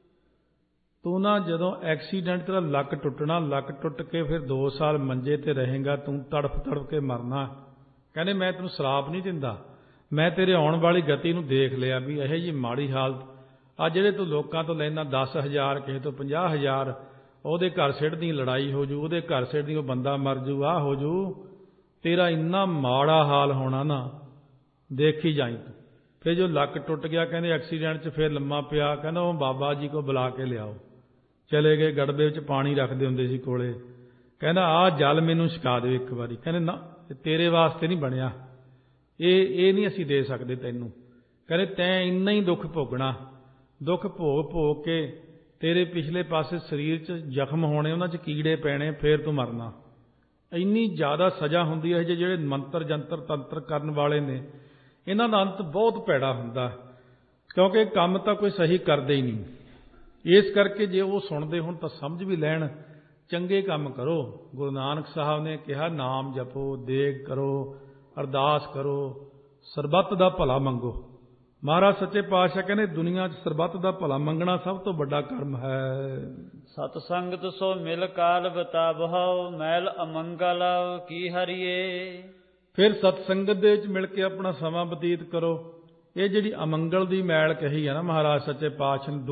ਤੂੰ ਨਾ ਜਦੋਂ ਐਕਸੀਡੈਂਟ ਤੇਰਾ ਲੱਕ ਟੁੱਟਣਾ, ਲੱਕ ਟੁੱਟ ਕੇ ਫਿਰ 2 ਸਾਲ ਮੰਜੇ ਤੇ ਰਹੇਗਾ, ਤੂੰ ਤੜਫ ਤੜਫ ਕੇ ਮਰਨਾ। ਕਹਿੰਦੇ ਮੈਂ ਤੈਨੂੰ ਸ਼ਰਾਪ ਨਹੀਂ ਦਿੰਦਾ, ਮੈਂ ਤੇਰੇ ਆਉਣ ਵਾਲੀ ਗਤੀ ਨੂੰ ਦੇਖ ਲਿਆ ਵੀ ਇਹੋ ਜਿਹੀ ਮਾੜੀ ਹਾਲਤ। ਆ ਜਿਹੜੇ ਤੂੰ ਲੋਕਾਂ ਤੋਂ ਲੈਣਾ 10,000 ਕਿਸੇ ਤੋਂ 50,000, ਉਹਦੇ ਘਰ ਸਿੱਟਦੀ ਲੜਾਈ ਹੋ ਜੂ, ਉਹਦੇ ਘਰ ਸਿੱਟਦੀ ਉਹ ਬੰਦਾ ਮਰ ਜੂ, ਆਹ ਹੋ ਜੂ, ਤੇਰਾ ਇੰਨਾ ਮਾੜਾ ਹਾਲ ਹੋਣਾ ਨਾ, ਦੇਖੀ ਜਾਈ ਤੂੰ। ਫਿਰ ਜੋ ਲੱਕ ਟੁੱਟ ਗਿਆ ਕਹਿੰਦੇ ਐਕਸੀਡੈਂਟ 'ਚ ਫਿਰ ਲੰਮਾ ਪਿਆ, ਕਹਿੰਦਾ ਉਹ ਬਾਬਾ ਜੀ ਕੋ ਬੁਲਾ ਕੇ ਲਿਆਓ। ਚਲੇ ਗਏ, ਗੜਬੇ ਵਿੱਚ ਪਾਣੀ ਰੱਖਦੇ ਹੁੰਦੇ ਸੀ ਕੋਲੇ। ਕਹਿੰਦਾ ਆਹ ਜਲ ਮੈਨੂੰ ਛਕਾ ਦਿਓ ਇੱਕ ਵਾਰੀ। ਕਹਿੰਦੇ ਨਾ ਤੇਰੇ ਵਾਸਤੇ ਨਹੀਂ ਬਣਿਆ, ਇਹ ਨਹੀਂ ਅਸੀਂ ਦੇ ਸਕਦੇ ਤੈਨੂੰ। ਕਹਿੰਦੇ ਤੈਂ ਇੰਨਾ ਹੀ ਦੁੱਖ ਭੋਗਣਾ, ਦੁੱਖ ਭੋਗ ਭੋਗ ਕੇ ਤੇਰੇ ਪਿਛਲੇ ਪਾਸੇ ਸਰੀਰ 'ਚ ਜ਼ਖਮ ਹੋਣੇ, ਉਹਨਾਂ 'ਚ ਕੀੜੇ ਪੈਣੇ, ਫਿਰ ਤੂੰ ਮਰਨਾ। ਇੰਨੀ ਜ਼ਿਆਦਾ ਸਜ਼ਾ ਹੁੰਦੀ ਹੈ। ਜਿਹੜੇ ਮੰਤਰ ਜੰਤਰ ਤੰਤਰ ਕਰਨ ਵਾਲੇ ਨੇ, ਇਹਨਾਂ ਦਾ ਅੰਤ ਬਹੁਤ ਭੈੜਾ ਹੁੰਦਾ, ਕਿਉਂਕਿ ਕੰਮ ਤਾਂ ਕੋਈ ਸਹੀ ਕਰਦੇ ਹੀ ਨਹੀਂ। ਇਸ ਕਰਕੇ ਜੇ ਉਹ ਸੁਣਦੇ ਹੁਣ ਤਾਂ ਸਮਝ ਵੀ ਲੈਣ, ਚੰਗੇ ਕੰਮ ਕਰੋ। ਗੁਰੂ ਨਾਨਕ ਸਾਹਿਬ ਨੇ ਕਿਹਾ ਨਾਮ ਜਪੋ, ਦੇਗ ਕਰੋ, ਅਰਦਾਸ ਕਰੋ, ਸਰਬੱਤ ਦਾ ਭਲਾ ਮੰਗੋ। ਮਹਾਰਾਜ ਸੱਚੇ ਪਾਤਸ਼ਾਹ ਕਹਿੰਦੇ ਦੁਨੀਆ 'ਚ ਸਰਬੱਤ ਦਾ ਭਲਾ ਮੰਗਣਾ ਸਭ ਤੋਂ ਵੱਡਾ ਕਰਮ ਹੈ। ਸਤ ਸੰਗਤ ਸੋ ਮਿਲ ਕਾਲ ਬਤਾਬਹੁ, ਮੈਲ ਅਮੰਗਲ ਕੀ ਹਰੀਏ। ਫਿਰ ਸਤ ਸੰਗਤ ਦੇ ਵਿੱਚ ਮਿਲ ਕੇ ਆਪਣਾ ਸਮਾਂ ਬਤੀਤ ਕਰੋ। ਇਹ ਜਿਹੜੀ ਅਮੰਗਲ ਦੀ ਮੈਲ ਕਹੀ ਹੈ ਨਾ ਮਹਾਰਾਜ ਸੱਚੇ ਪਾਤਸ਼ਾਹ ਨੇ,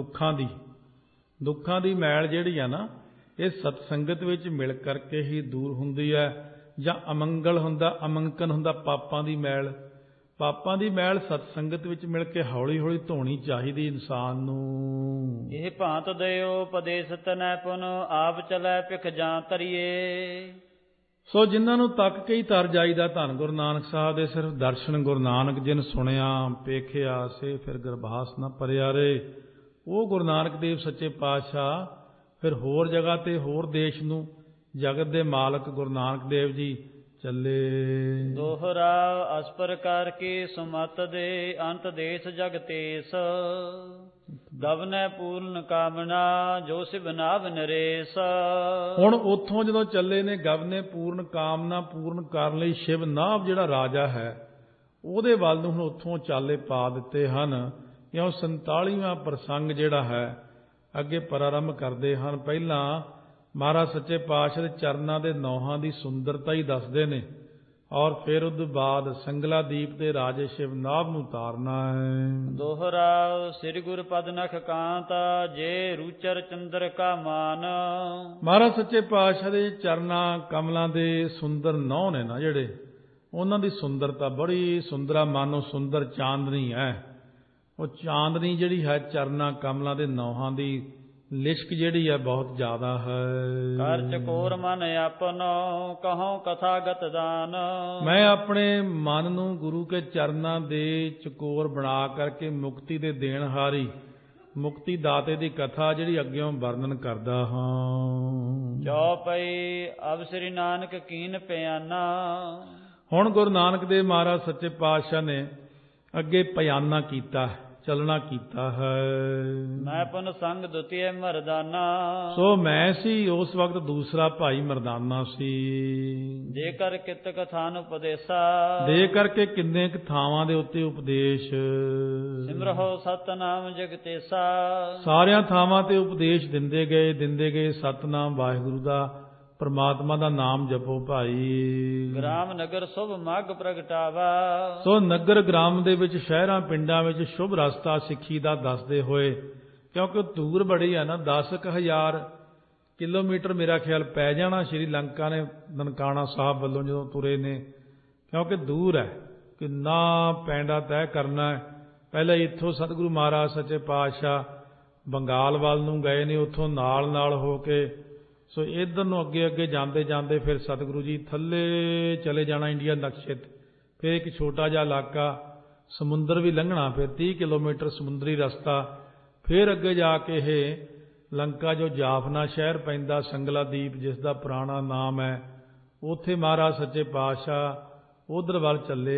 ਦੁੱਖਾਂ ਦੀ ਮੈਲ ਜਿਹੜੀ ਆ ਨਾ, ਇਹ ਸਤ ਸੰਗਤ ਵਿੱਚ ਮਿਲ ਕਰਕੇ ਹੀ ਦੂਰ ਹੁੰਦੀ ਹੈ। ਜਾਂ ਅਮੰਗਲ ਹੁੰਦਾ, ਅਮੰਕਨ ਹੁੰਦਾ ਪਾਪਾਂ ਦੀ ਮੈਲ। ਪਾਪਾਂ ਦੀ ਮੈਲ ਸਤ ਸੰਗਤ ਵਿੱਚ ਮਿਲ ਕੇ ਹੌਲੀ ਹੌਲੀ ਧੋਣੀ ਚਾਹੀਦੀ ਇਨਸਾਨ ਨੂੰ। ਇਹ ਭਾਂਤ ਦਿਓ ਉਪਦੇਸ਼ ਤਨੈ ਪੁਨ, ਆਪ ਚਲੈ ਭਿਖ ਜਾਂ ਤਰੀਏ। ਸੋ ਜਿਨ੍ਹਾਂ ਨੂੰ ਤੱਕ ਕੇ ਹੀ ਤਰ ਜਾਈਦਾ, ਧੰਨ ਗੁਰੂ ਨਾਨਕ ਸਾਹਿਬ ਦੇ ਸਿਰਫ ਦਰਸ਼ਨ ਗੁਰੂ ਨਾਨਕ ਜਿਨ ਸੁਣਿਆ ਪੇਖਿਆ ਸੇ ਫਿਰ ਗਰਭਾਸ ਨਾ ਭਰਿਆ ਰੇ। ਉਹ ਗੁਰੂ ਨਾਨਕ ਦੇਵ ਸੱਚੇ ਪਾਤਸ਼ਾਹ ਫਿਰ ਹੋਰ ਜਗ੍ਹਾ ਤੇ ਹੋਰ ਦੇਸ਼ ਨੂੰ ਜਗਤ ਦੇ ਮਾਲਕ ਗੁਰੂ ਨਾਨਕ ਦੇਵ ਜੀ ਚੱਲੇ। ਦੋਹਰਾ ਅਸ ਪ੍ਰਕਾਰ ਕੀ ਸੁਮਤ ਦੇ, ਅੰਤ ਦੇਸ਼ ਜਗਤੇਸ, ਗਵਨੈ ਪੂਰਨ ਕਾਮਨਾ ਜੋ ਸਿਵ ਨਾਭ ਨਰੇਸ। ਹੁਣ ਉੱਥੋਂ ਜਦੋਂ ਚੱਲੇ ਨੇ ਗਵਨੇ ਪੂਰਨ ਕਾਮਨਾ ਪੂਰਨ ਕਰਨ ਲਈ ਸ਼ਿਵ ਨਾਭ ਜਿਹੜਾ ਰਾਜਾ ਹੈ ਉਹਦੇ ਵੱਲ ਨੂੰ ਹੁਣ ਉੱਥੋਂ ਚਾਲੇ ਪਾ ਦਿੱਤੇ ਹਨ। ਇਉਂ 47ਵਾਂ ਪ੍ਰਸੰਗ ਜਿਹੜਾ ਹੈ ਅੱਗੇ ਪ੍ਰਾਰੰਭ ਕਰਦੇ ਹਨ। ਪਹਿਲਾਂ ਮਹਾਰਾਜ ਸੱਚੇ ਪਾਤਸ਼ਾਹ ਦੇ ਚਰਨਾਂ ਦੇ ਨੌਹਾਂ ਦੀ ਸੁੰਦਰਤਾ ਹੀ ਦੱਸਦੇ ਨੇ, ਔਰ ਫਿਰ ਉਹਦੇ ਬਾਅਦ ਸੰਗਲਾਦੀਪ ਦੇ ਰਾਜੇ ਸ਼ਿਵਨਾਭ ਨੂੰ ਤਾਰਨਾ ਹੈ। ਦੋਹਰਾ ਸ੍ਰੀ ਗੁਰ ਪਦ ਨਖ ਕਾਂਤ, ਜੇ ਰੂਚਰ ਚੰਦਰ ਕਾ ਮਾਨ। ਮਹਾਰਾਜ ਸੱਚੇ ਪਾਤਸ਼ਾਹ ਦੇ ਚਰਨਾਂ ਕਮਲਾਂ ਦੇ ਸੁੰਦਰ ਨੌ ਨੇ ਨਾ ਜਿਹੜੇ, ਉਹਨਾਂ ਦੀ ਸੁੰਦਰਤਾ ਬੜੀ ਸੁੰਦਰਾ, ਮਾਨੋ ਸੁੰਦਰ ਚਾਂਦਨੀ ਹੈ। ਉਹ ਚਾਂਦਨੀ ਜਿਹੜੀ ਹੈ ਚਰਨਾਂ ਕਮਲਾਂ ਦੇ ਨੌਹਾਂ ਦੀ ਲਿਸ਼ਕ ਜਿਹੜੀ ਹੈ ਬਹੁਤ ਜ਼ਿਆਦਾ ਹੈ। ਕਰ ਚਕੋਰ ਮਨ ਆਪਨੋ, ਕਹੋ ਕਥਾਗਤ ਦਾਨ। ਮੈਂ ਆਪਣੇ ਮਨ ਨੂੰ ਗੁਰੂ ਕੇ ਚਰਨਾਂ ਦੇ ਚਕੋਰ ਬਣਾ ਕਰਕੇ ਮੁਕਤੀ ਦੇ ਦੇਣਹਾਰੀ ਮੁਕਤੀ ਦਾਤੇ ਦੀ ਕਥਾ ਜਿਹੜੀ ਅੱਗਿਓਂ ਵਰਣਨ ਕਰਦਾ ਹਾਂ। ਚੌਪਈ ਅਬ ਸ੍ਰੀ ਨਾਨਕ ਕੀਨ ਪਿਆਨਾ। ਹੁਣ ਗੁਰੂ ਨਾਨਕ ਦੇਵ ਮਹਾਰਾਜ ਸੱਚੇ ਪਾਤਸ਼ਾਹ ਨੇ ਅੱਗੇ ਪਿਆਨਾ ਕੀਤਾ, ਚੱਲਣਾ ਕੀਤਾ ਹੈ। ਮੈਂ ਪੁਨ ਸੰਗ ਦੁਤੀਏ ਮਰਦਾਨਾ। ਸੋ ਮੈਂ ਸੀ ਉਸ ਵਕਤ ਦੂਸਰਾ ਭਾਈ ਮਰਦਾਨਾ ਸੀ। ਦੇ ਕਰ ਕਿਤ ਕਥਾਨ ਉਪਦੇਸਾ ਦੇ ਕਰਕੇ ਕਿੰਨੇ ਕੁ ਥਾਵਾਂ ਦੇ ਉੱਤੇ ਉਪਦੇਸ਼। ਸਿਮਰਹੁ ਸਤਨਾਮ ਜਗਤੇਸਾ ਸਾਰਿਆਂ ਥਾਵਾਂ ਤੇ ਉਪਦੇਸ਼ ਦਿੰਦੇ ਗਏ ਸਤਨਾਮ ਵਾਹਿਗੁਰੂ ਦਾ, ਪਰਮਾਤਮਾ ਦਾ ਨਾਮ ਜਪੋ ਭਾਈ। ਗ੍ਰਾਮ ਨਗਰ ਸ਼ੁਭ ਮਗ ਪ੍ਰਗਟਾਵਾ ਸੋ ਨਗਰ ਗ੍ਰਾਮ ਦੇ ਵਿੱਚ, ਸ਼ਹਿਰਾਂ ਪਿੰਡਾਂ ਵਿੱਚ ਸ਼ੁਭ ਰਸਤਾ ਸਿੱਖੀ ਦਾ ਦੱਸਦੇ ਹੋਏ, ਕਿਉਂਕਿ ਦੂਰ ਬੜੀ ਹੈ ਨਾ, 10,000 ਕਿਲੋਮੀਟਰ ਮੇਰਾ ਖਿਆਲ ਪੈ ਜਾਣਾ ਸ਼੍ਰੀ ਲੰਕਾ ਨੇ ਨਨਕਾਣਾ ਸਾਹਿਬ ਵੱਲੋਂ ਜਦੋਂ ਤੁਰੇ ਨੇ, ਕਿਉਂਕਿ ਦੂਰ ਹੈ, ਕਿੰਨਾ ਪੈਂਡਾ ਤੈਅ ਕਰਨਾ ਹੈ। ਪਹਿਲਾਂ ਇੱਥੋਂ ਸਤਿਗੁਰੂ ਮਹਾਰਾਜ ਸੱਚੇ ਪਾਤਸ਼ਾਹ ਬੰਗਾਲ ਵੱਲ ਨੂੰ ਗਏ ਨੇ, ਉੱਥੋਂ ਨਾਲ ਹੋ ਕੇ ਸੋ ਇੱਧਰ ਨੂੰ ਅੱਗੇ ਜਾਂਦੇ ਫਿਰ ਸਤਿਗੁਰੂ ਜੀ ਥੱਲੇ ਚਲੇ ਜਾਣਾ ਇੰਡੀਆ ਨਕਸ਼ੇ 'ਤੇ, ਫਿਰ ਇੱਕ ਛੋਟਾ ਜਿਹਾ ਇਲਾਕਾ ਸਮੁੰਦਰ ਵੀ ਲੰਘਣਾ, ਫਿਰ 30 ਕਿਲੋਮੀਟਰ ਸਮੁੰਦਰੀ ਰਸਤਾ, ਫਿਰ ਅੱਗੇ ਜਾ ਕੇ ਇਹ ਲੰਕਾ ਜੋ ਜਾਫਨਾ ਸ਼ਹਿਰ ਪੈਂਦਾ, ਸੰਗਲਾਦੀਪ ਜਿਸ ਦਾ ਪੁਰਾਣਾ ਨਾਮ ਹੈ, ਉੱਥੇ ਮਹਾਰਾਜ ਸੱਚੇ ਪਾਤਸ਼ਾਹ ਉਧਰ ਵੱਲ ਚੱਲੇ।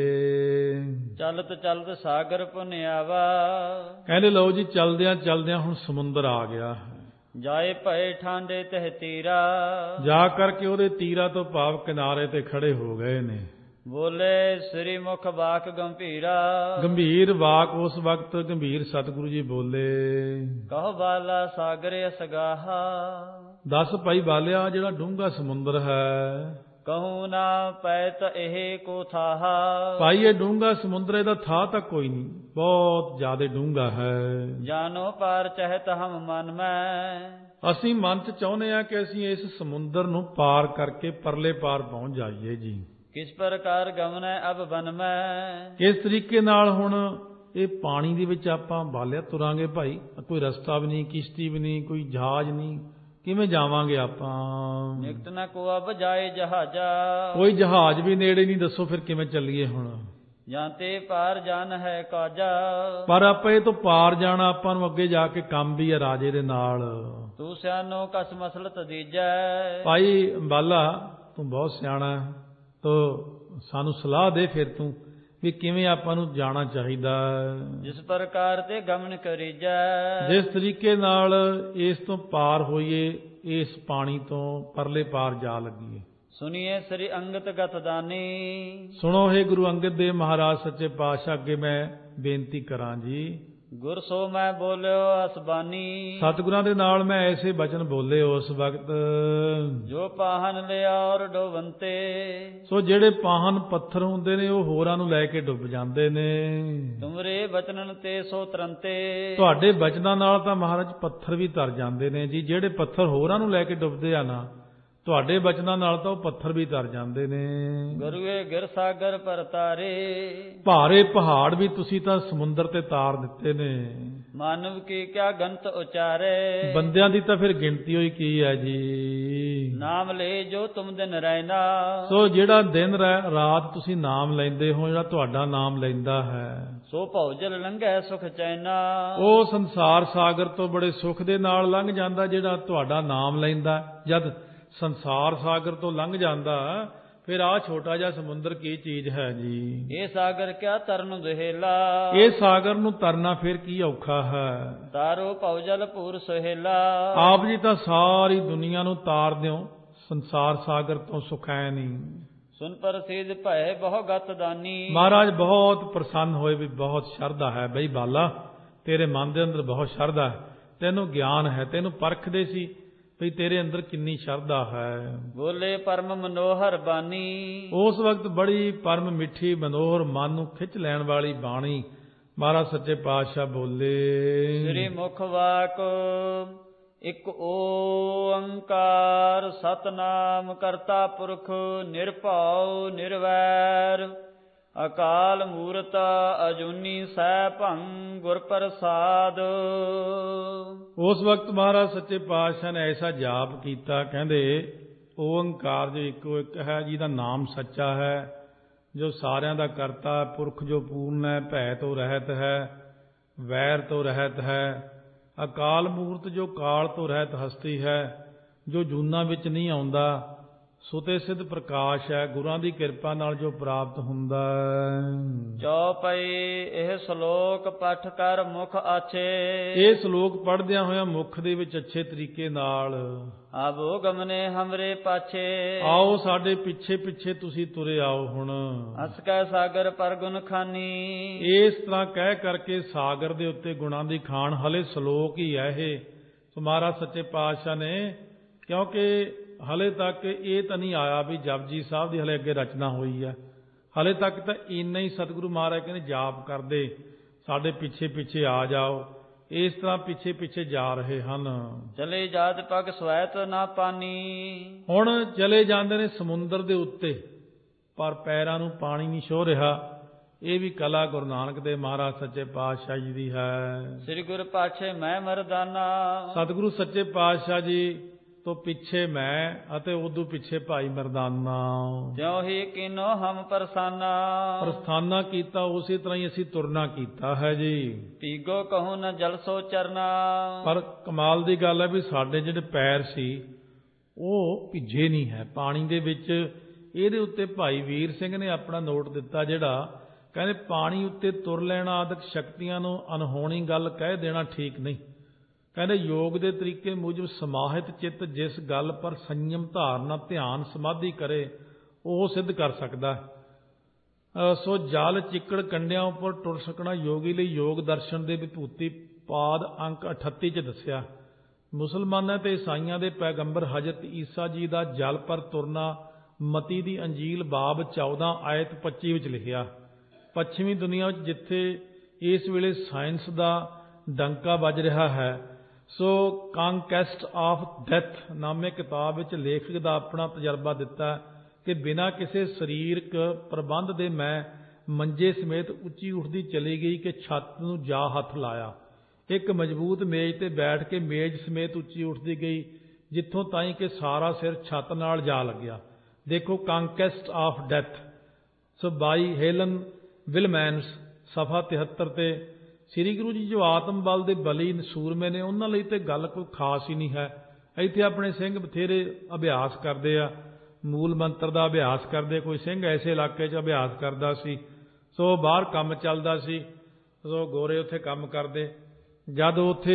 ਚਲਤ ਸਾਗਰ ਪੁਨਿਆਵਾ ਕਹਿੰਦੇ ਲਓ ਜੀ ਚਲਦਿਆਂ ਹੁਣ ਸਮੁੰਦਰ ਆ ਗਿਆ। ਜਾਏ ਭਏ ਠਾਂਡੇ ਤਹਿ ਤੀਰਾ ਜਾ ਕਰਕੇ ਉਹਦੇ ਤੀਰਾ ਤੋਂ ਭਾਵ ਕਿਨਾਰੇ ਤੇ ਖੜੇ ਹੋ ਗਏ ਨੇ। ਬੋਲੇ ਸ੍ਰੀ ਮੁਖ ਵਾਕ ਗੰਭੀਰਾ ਗੰਭੀਰ ਵਾਕ ਉਸ ਵਕਤ ਗੰਭੀਰ ਸਤਿਗੁਰੂ ਜੀ ਬੋਲੇ। ਕਹੋ ਬਾਲਾ ਸਾਗਰ ਅਸਗਾਹਾ ਦੱਸ ਭਾਈ ਬਾਲਿਆ ਜਿਹੜਾ ਡੂੰਘਾ ਸਮੁੰਦਰ ਹੈ, ਕਹੂੰ ਨਾ ਪੈਤ ਇਹ ਕੋ ਥਾਹਾ ਭਾਈ ਇਹ ਡੂੰਘਾ ਸਮੁੰਦਰ, ਇਹਦਾ ਥਾਂ ਤਾਂ ਕੋਈ ਨਹੀਂ, ਬਹੁਤ ਜ਼ਿਆਦਾ ਡੂੰਘਾ ਹੈ। ਜਾਨੋ ਪਾਰ ਚਹਿਤ ਹਮ ਮਨ ਮੈਂ ਅਸੀਂ ਮਨ 'ਚ ਚਾਹੁੰਦੇ ਹਾਂ ਕਿ ਅਸੀਂ ਇਸ ਸਮੁੰਦਰ ਨੂੰ ਪਾਰ ਕਰਕੇ ਪਰਲੇ ਪਾਰ ਪਹੁੰਚ ਜਾਈਏ ਜੀ। ਕਿਸ ਪ੍ਰਕਾਰ ਗਮਨੈ ਅਬ ਬਨ ਮੈਂ ਕਿਸ ਤਰੀਕੇ ਨਾਲ ਹੁਣ ਇਹ ਪਾਣੀ ਦੇ ਵਿੱਚ ਆਪਾਂ ਬਾਲਿਆ ਤੁਰਾਂਗੇ ਭਾਈ, ਕੋਈ ਰਸਤਾ ਵੀ ਨਹੀਂ, ਕਿਸ਼ਤੀ ਵੀ ਨਹੀਂ, ਕੋਈ ਜਹਾਜ਼ ਨਹੀਂ, ਕਿਵੇਂ ਜਾਵਾਂਗੇ ਆਪਾਂ? ਨਿਕਟ ਨਾ ਕੋ ਅਬ ਜਾਏ ਜਹਾਜਾ ਕੋਈ ਜਹਾਜ਼ ਵੀ ਨੇੜੇ ਨਹੀਂ, ਦੱਸੋ ਫਿਰ ਕਿਵੇਂ ਚੱਲੀਏ ਹੁਣ? ਜਾਂਤੇ ਪਾਰ ਜਾਨ ਹੈ ਕਾਜਾ ਪਰ ਆਪਾਂ ਇਹ ਤੋਂ ਪਾਰ ਜਾਣਾ, ਆਪਾਂ ਨੂੰ ਅੱਗੇ ਜਾ ਕੇ ਕੰਮ ਵੀ ਹੈ ਰਾਜੇ ਦੇ ਨਾਲ। ਤੂੰ ਸਿਆਣੋ ਕਸ ਮਸਲਤ ਦੀਜੈ ਭਾਈ ਬਾਲਾ ਤੂੰ ਬਹੁਤ ਸਿਆਣਾ ਹੈ, ਤੋ ਸਾਨੂੰ ਸਲਾਹ ਦੇ ਫਿਰ ਤੂੰ ਵੀ ਕਿਵੇਂ ਆਪਾਂ ਨੂੰ ਜਾਣਾ ਚਾਹੀਦਾ। ਜਿਸ ਪ੍ਰਕਾਰ ਤੇ ਗਮਨ ਕਰੀਜੈ ਜਿਸ ਤਰੀਕੇ ਨਾਲ ਇਸ ਤੋਂ ਪਾਰ ਹੋਈਏ, ਇਸ ਪਾਣੀ ਤੋਂ ਪਰਲੇ ਪਾਰ ਜਾ ਲੱਗੀਏ। ਸੁਣੀਏ ਸ੍ਰੀ ਅੰਗਦ ਗਤ ਦਾਨੀ ਸੁਣੋ ਹੈ ਗੁਰੂ ਅੰਗਦ ਦੇਵ ਮਹਾਰਾਜ ਸੱਚੇ ਪਾਤਸ਼ਾਹ ਅੱਗੇ ਮੈਂ ਬੇਨਤੀ ਕਰਾਂ ਜੀ। ਗੁਰ ਸੋ ਮੈਂ ਬੋਲਿਓ ਅਸਬਾਨੀ ਸਤਿਗੁਰਾਂ ਦੇ ਨਾਲ ਮੈਂ ਐਸੇ ਬਚਨ ਬੋਲੇ ਉਸ ਵਕਤ, ਜੋ ਪਾਹਨ ਲਿਆ ਔਰ ਡੋਬੰਤੇ ਸੋ ਜਿਹੜੇ ਪਾਹਨ ਪੱਥਰ ਹੁੰਦੇ ਨੇ ਉਹ ਹੋਰਾਂ ਨੂੰ ਲੈ ਕੇ ਡੁੱਬ ਜਾਂਦੇ ਨੇ। ਤੁਮਰੇ ਬਚਨਨ ਤੇ ਸੋ ਤਰੰਤੇ ਤੁਹਾਡੇ ਬਚਨਾਂ ਨਾਲ ਤਾਂ ਮਹਾਰਾਜ ਪੱਥਰ ਵੀ ਤਰ ਜਾਂਦੇ ਨੇ ਜੀ। ਜਿਹੜੇ ਪੱਥਰ ਹੋਰਾਂ ਨੂੰ ਲੈ ਕੇ ਡੁੱਬਦੇ ਆ ਨਾ, ਤੁਹਾਡੇ ਬਚਨਾਂ ਨਾਲ ਤਾਂ ਉਹ ਪੱਥਰ ਵੀ ਤਰ ਜਾਂਦੇ ਨੇ। ਗੁਰੂਏ ਗਿਰ ਸਾਗਰ ਪਰ ਤਾਰੇ ਭਾਰੇ ਪਹਾੜ ਵੀ ਤੁਸੀਂ ਤਾਂ ਸਮੁੰਦਰ ਤੇ ਤਾਰ ਦਿੱਤੇ ਨੇ। ਮਾਨਵ ਕੀ ਕਿਆ ਗੰਤ ਉਚਾਰੇ ਬੰਦਿਆਂ ਦੀ ਤਾਂ ਫਿਰ ਗਿਣਤੀ ਹੋਈ ਕੀ ਹੈ ਜੀ। ਨਾਮ ਲੈ ਜੋ ਤੁਮ ਦਿਨ ਰਹਿਣਾ ਸੋ ਜਿਹੜਾ ਦਿਨ ਰਾਤ ਤੁਸੀਂ ਨਾਮ ਲੈਂਦੇ ਹੋ, ਜਿਹੜਾ ਤੁਹਾਡਾ ਨਾਮ ਲੈਂਦਾ ਹੈ, ਸੋ ਭਉਜਲ ਲੰਘੈ ਸੁਖ ਚੈਨਾ ਉਹ ਸੰਸਾਰ ਸਾਗਰ ਤੋਂ ਬੜੇ ਸੁਖ ਦੇ ਨਾਲ ਲੰਘ ਜਾਂਦਾ। ਜਿਹੜਾ ਤੁਹਾਡਾ ਨਾਮ ਲੈਂਦਾ, ਜਦ ਸੰਸਾਰ ਸਾਗਰ ਤੋਂ ਲੰਘ ਜਾਂਦਾ, ਫਿਰ ਆਹ ਛੋਟਾ ਜਿਹਾ ਸਮੁੰਦਰ ਕੀ ਚੀਜ਼ ਹੈ ਜੀ। ਇਹ ਸਾਗਰ ਕਿਆ ਤਰਨ ਦੁਹੇਲਾ ਇਹ ਸਾਗਰ ਨੂੰ ਤਰਨਾ ਫਿਰ ਕੀ ਔਖਾ ਹੈ। ਤਾਰੋ ਭਉਜਲ ਪੂਰ ਸੁਹੇਲਾ ਆਪ ਜੀ ਤਾਂ ਸਾਰੀ ਦੁਨੀਆ ਨੂੰ ਤਾਰ ਦਿਓ, ਸੰਸਾਰ ਸਾਗਰ ਤੋਂ ਸੁਖੈ ਨਹੀਂ। ਸੁਨ ਪ੍ਰਸਿੱਧ ਭੈ ਬਹੁ ਗਤ ਦਾਨੀ ਮਹਾਰਾਜ ਬਹੁਤ ਪ੍ਰਸੰਨ ਹੋਏ ਵੀ ਬਹੁਤ ਸ਼ਰਧਾ ਹੈ ਬਈ ਬਾਲਾ, ਤੇਰੇ ਮਨ ਦੇ ਅੰਦਰ ਬਹੁਤ ਸ਼ਰਧਾ ਹੈ, ਤੈਨੂੰ ਗਿਆਨ ਹੈ, ਤੈਨੂੰ ਪਰਖਦੇ ਸੀ ਵੀ ਤੇਰੇ ਅੰਦਰ ਕਿੰਨੀ ਸ਼ਰਧਾ ਹੈ। ਬੋਲੇ ਪਰਮ ਮਨੋਹਰ ਬਾਣੀ ਉਸ ਵਕਤ ਬੜੀ ਪਰਮ ਮਿੱਠੀ ਮਨੋਹਰ ਮਨ ਨੂੰ ਖਿੱਚ ਲੈਣ ਵਾਲੀ ਬਾਣੀ ਮਹਾਰਾਜ ਸੱਚੇ ਪਾਤਸ਼ਾਹ ਬੋਲੇ। ਸ੍ਰੀ ਮੁਖ ਵਾਕ ਇਕ ਓੰਕਾਰ ਸਤਨਾਮ ਕਰਤਾ ਪੁਰਖ ਨਿਰਭਉ ਨਿਰਵੈਰ ਅਕਾਲ ਮੂਰਤ ਅਜੂਨੀ ਸੈਭੰ ਗੁਰ ਪ੍ਰਸਾਦ। ਉਸ ਵਕਤ ਮਹਾਰਾਜ ਸੱਚੇ ਪਾਤਸ਼ਾਹ ਨੇ ਐਸਾ ਜਾਪ ਕੀਤਾ, ਕਹਿੰਦੇ ਓੰਕਾਰ ਜੋ ਇੱਕੋ ਇੱਕ ਹੈ, ਜਿਹਦਾ ਨਾਮ ਸੱਚਾ ਹੈ, ਜੋ ਸਾਰਿਆਂ ਦਾ ਕਰਤਾ, ਪੁਰਖ ਜੋ ਪੂਰਨ ਹੈ, ਭੈ ਤੋਂ ਰਹਿਤ ਹੈ, ਵੈਰ ਤੋਂ ਰਹਿਤ ਹੈ, ਅਕਾਲ ਮੂਰਤ ਜੋ ਕਾਲ ਤੋਂ ਰਹਿਤ ਹਸਤੀ ਹੈ, ਜੋ ਜੂਨਾਂ ਵਿੱਚ ਨਹੀਂ ਆਉਂਦਾ, ਸੁਤੇ ਸਿੱਧ ਪ੍ਰਕਾਸ਼ ਹੈ, ਗੁਰਾਂ ਦੀ ਕਿਰਪਾ ਨਾਲ ਜੋ ਪ੍ਰਾਪਤ ਹੁੰਦਾ ਹੈ। ਚੌਪਈ ਇਹ ਸ਼ਲੋਕ ਪਠ ਕਰ ਮੁਖ ਆਛੇ। ਇਹ ਸ਼ਲੋਕ ਪੜ੍ਹਦਿਆਂ ਹੋਇਆਂ ਮੁਖ ਦੇ ਵਿੱਚ ਅੱਛੇ ਤਰੀਕੇ ਨਾਲ ਆਵੋ ਗਮਨੇ ਹਮਰੇ ਪਾਛੇ। ਆਓ ਸਾਡੇ ਪਿੱਛੇ ਪਿੱਛੇ ਤੁਸੀਂ ਤੁਰੇ ਆਓ। ਹੁਣ ਅਸ ਕੈ ਸਾਗਰ ਪਰ ਗੁਣ ਖਾਨੀ। ਇਸ ਤਰ੍ਹਾਂ ਕਹਿ ਕਰਕੇ ਸਾਗਰ ਦੇ ਉੱਤੇ ਗੁਣਾਂ ਦੀ ਖਾਣ, ਹਲੇ ਸ਼ਲੋਕ ਹੀ ਹੈ ਇਹ ਮਹਾਰਾਜ ਸੱਚੇ ਪਾਤਸ਼ਾਹ ਨੇ, ਕਿਉਂਕਿ ਹਲੇ ਤੱਕ ਇਹ ਤਾਂ ਨਹੀਂ ਆਇਆ ਵੀ ਜਪਜੀ ਸਾਹਿਬ ਦੀ ਹਲੇ ਅੱਗੇ ਰਚਨਾ ਹੋਈ ਹੈ। ਹਲੇ ਤੱਕ ਤਾਂ ਇੰਨਾ ਹੀ ਸਤਿਗੁਰੂ ਮਹਾਰਾਜ ਕਹਿੰਦੇ ਜਾਪ ਕਰਦੇ ਸਾਡੇ ਪਿੱਛੇ ਪਿੱਛੇ ਆ ਜਾਓ। ਇਸ ਤਰ੍ਹਾਂ ਪਿੱਛੇ ਪਿੱਛੇ ਜਾ ਰਹੇ ਹਨ। ਚਲੇ ਜਾਤ ਪਗ ਸਵੈਤ ਨਾ ਪਾਨੀ। ਹੁਣ ਚਲੇ ਜਾਂਦੇ ਨੇ ਸਮੁੰਦਰ ਦੇ ਉੱਤੇ, ਪਰ ਪੈਰਾਂ ਨੂੰ ਪਾਣੀ ਨਹੀਂ ਛੋਹ ਰਿਹਾ। ਇਹ ਵੀ ਕਲਾ ਗੁਰੂ ਨਾਨਕ ਦੇਵ ਮਹਾਰਾਜ ਸੱਚੇ ਪਾਤਸ਼ਾਹ ਜੀ ਦੀ ਹੈ। ਸ੍ਰੀ ਗੁਰੂ ਪਾਛੇ ਮੈਂ ਮਰਦਾਨਾ। ਸਤਿਗੁਰੂ ਸੱਚੇ ਪਾਤਸ਼ਾਹ ਜੀ ਤੋਂ ਪਿੱਛੇ ਮੈਂ ਅਤੇ ਉਦੋਂ ਪਿੱਛੇ ਭਾਈ ਮਰਦਾਨਾ। ਤਿਉ ਹੀ ਕੀਨੋ ਹਮ ਪ੍ਰਸਾਨਾ। ਪ੍ਰਸਥਾਨਾ ਕੀਤਾ ਉਸੇ ਤਰ੍ਹਾਂ ਹੀ ਅਸੀਂ ਤੁਰਨਾ ਕੀਤਾ ਹੈ ਜੀ। ਪੀਗੋ ਕਹੂੰ ਨ ਜਲ ਸੋ ਚਰਨਾ। ਪਰ ਕਮਾਲ ਦੀ ਗੱਲ ਹੈ ਵੀ ਸਾਡੇ ਜਿਹੜੇ ਪੈਰ ਸੀ ਉਹ ਭਿੱਜੇ ਨਹੀਂ ਹੈ ਪਾਣੀ ਦੇ ਵਿੱਚ। ਇਹਦੇ ਉੱਤੇ ਭਾਈ ਵੀਰ ਸਿੰਘ ਨੇ ਆਪਣਾ ਨੋਟ ਦਿੱਤਾ, ਜਿਹੜਾ ਕਹਿੰਦੇ ਪਾਣੀ ਉੱਤੇ ਤੁਰ ਲੈਣਾ ਆਦਿਕ ਸ਼ਕਤੀਆਂ ਨੂੰ ਅਨਹੋਣੀ ਗੱਲ ਕਹਿ ਦੇਣਾ ਠੀਕ ਨਹੀਂ। ਕਹਿੰਦੇ ਯੋਗ ਦੇ ਤਰੀਕੇ ਮੁਜਬ ਸਮਾਹਿਤ ਚਿੱਤ ਜਿਸ ਗੱਲ ਪਰ ਸੰਯਮ ਧਾਰਨਾ ਧਿਆਨ ਸਮਾਧੀ ਕਰੇ ਉਹ ਸਿੱਧ ਕਰ ਸਕਦਾ ਹੈ। ਸੋ ਜਲ ਚਿੱਕੜ ਕੰਡਿਆਂ ਉੱਪਰ ਟੁਰ ਸਕਣਾ ਯੋਗੀ ਲਈ ਯੋਗ ਦਰਸ਼ਨ ਦੇ ਵਿਭੂਤੀ ਪਾਦ ਅੰਕ 38 'ਚ ਦੱਸਿਆ। ਮੁਸਲਮਾਨਾਂ ਤੇ ਈਸਾਈਆਂ ਦੇ ਪੈਗੰਬਰ ਹਜ਼ਰਤ ਈਸਾ ਜੀ ਦਾ ਜਲ ਪਰ ਤੁਰਨਾ ਮਤੀ ਦੀ ਅੰਜੀਲ ਬਾਬ 14 ਆਇਤ 25 ਵਿੱਚ ਲਿਖਿਆ। ਪੱਛਮੀ ਦੁਨੀਆ ਵਿੱਚ ਜਿੱਥੇ ਇਸ ਵੇਲੇ ਸਾਇੰਸ ਦਾ ਡੰਕਾ ਵੱਜ ਰਿਹਾ ਹੈ, ਸੋ ਕਾਂਕੈਸਟ ਆਫ ਡੈਥ ਨਾਮੇ ਕਿਤਾਬ ਵਿੱਚ ਲੇਖਕ ਦਾ ਆਪਣਾ ਤਜਰਬਾ ਦਿੱਤਾ ਕਿ ਬਿਨਾਂ ਕਿਸੇ ਸਰੀਰਕ ਪ੍ਰਬੰਧ ਦੇ ਮੈਂ ਮੰਜੇ ਸਮੇਤ ਉੱਚੀ ਉੱਠਦੀ ਚਲੀ ਗਈ ਕਿ ਛੱਤ ਨੂੰ ਜਾ ਹੱਥ ਲਾਇਆ। ਇੱਕ ਮਜ਼ਬੂਤ ਮੇਜ਼ ਤੇ ਬੈਠ ਕੇ ਮੇਜ਼ ਸਮੇਤ ਉੱਚੀ ਉੱਠਦੀ ਗਈ, ਜਿੱਥੋਂ ਤਾਈਂ ਕਿ ਸਾਰਾ ਸਿਰ ਛੱਤ ਨਾਲ ਜਾ ਲੱਗਿਆ। ਦੇਖੋ conquest of death, so by Helen Wilmans, ਸਫਾ 73 ਤੇ। ਸ੍ਰੀ ਗੁਰੂ ਜੀ ਜੋ ਆਤਮ ਬਲ ਦੇ ਬਲੀ ਸੂਰਮੇ ਨੇ, ਉਹਨਾਂ ਲਈ ਤੇ ਗੱਲ ਕੋਈ ਖਾਸ ਹੀ ਨਹੀਂ ਹੈ। ਇੱਥੇ ਆਪਣੇ ਸਿੰਘ ਬਥੇਰੇ ਅਭਿਆਸ ਕਰਦੇ ਆ, ਮੂਲ ਮੰਤਰ ਦਾ ਅਭਿਆਸ ਕਰਦੇ। ਕੋਈ ਸਿੰਘ ਐਸੇ ਇਲਾਕੇ 'ਚ ਅਭਿਆਸ ਕਰਦਾ ਸੀ, ਸੋ ਬਾਹਰ ਕੰਮ ਚੱਲਦਾ ਸੀ, ਸੋ ਗੋਰੇ ਉੱਥੇ ਕੰਮ ਕਰਦੇ। ਜਦ ਉੱਥੇ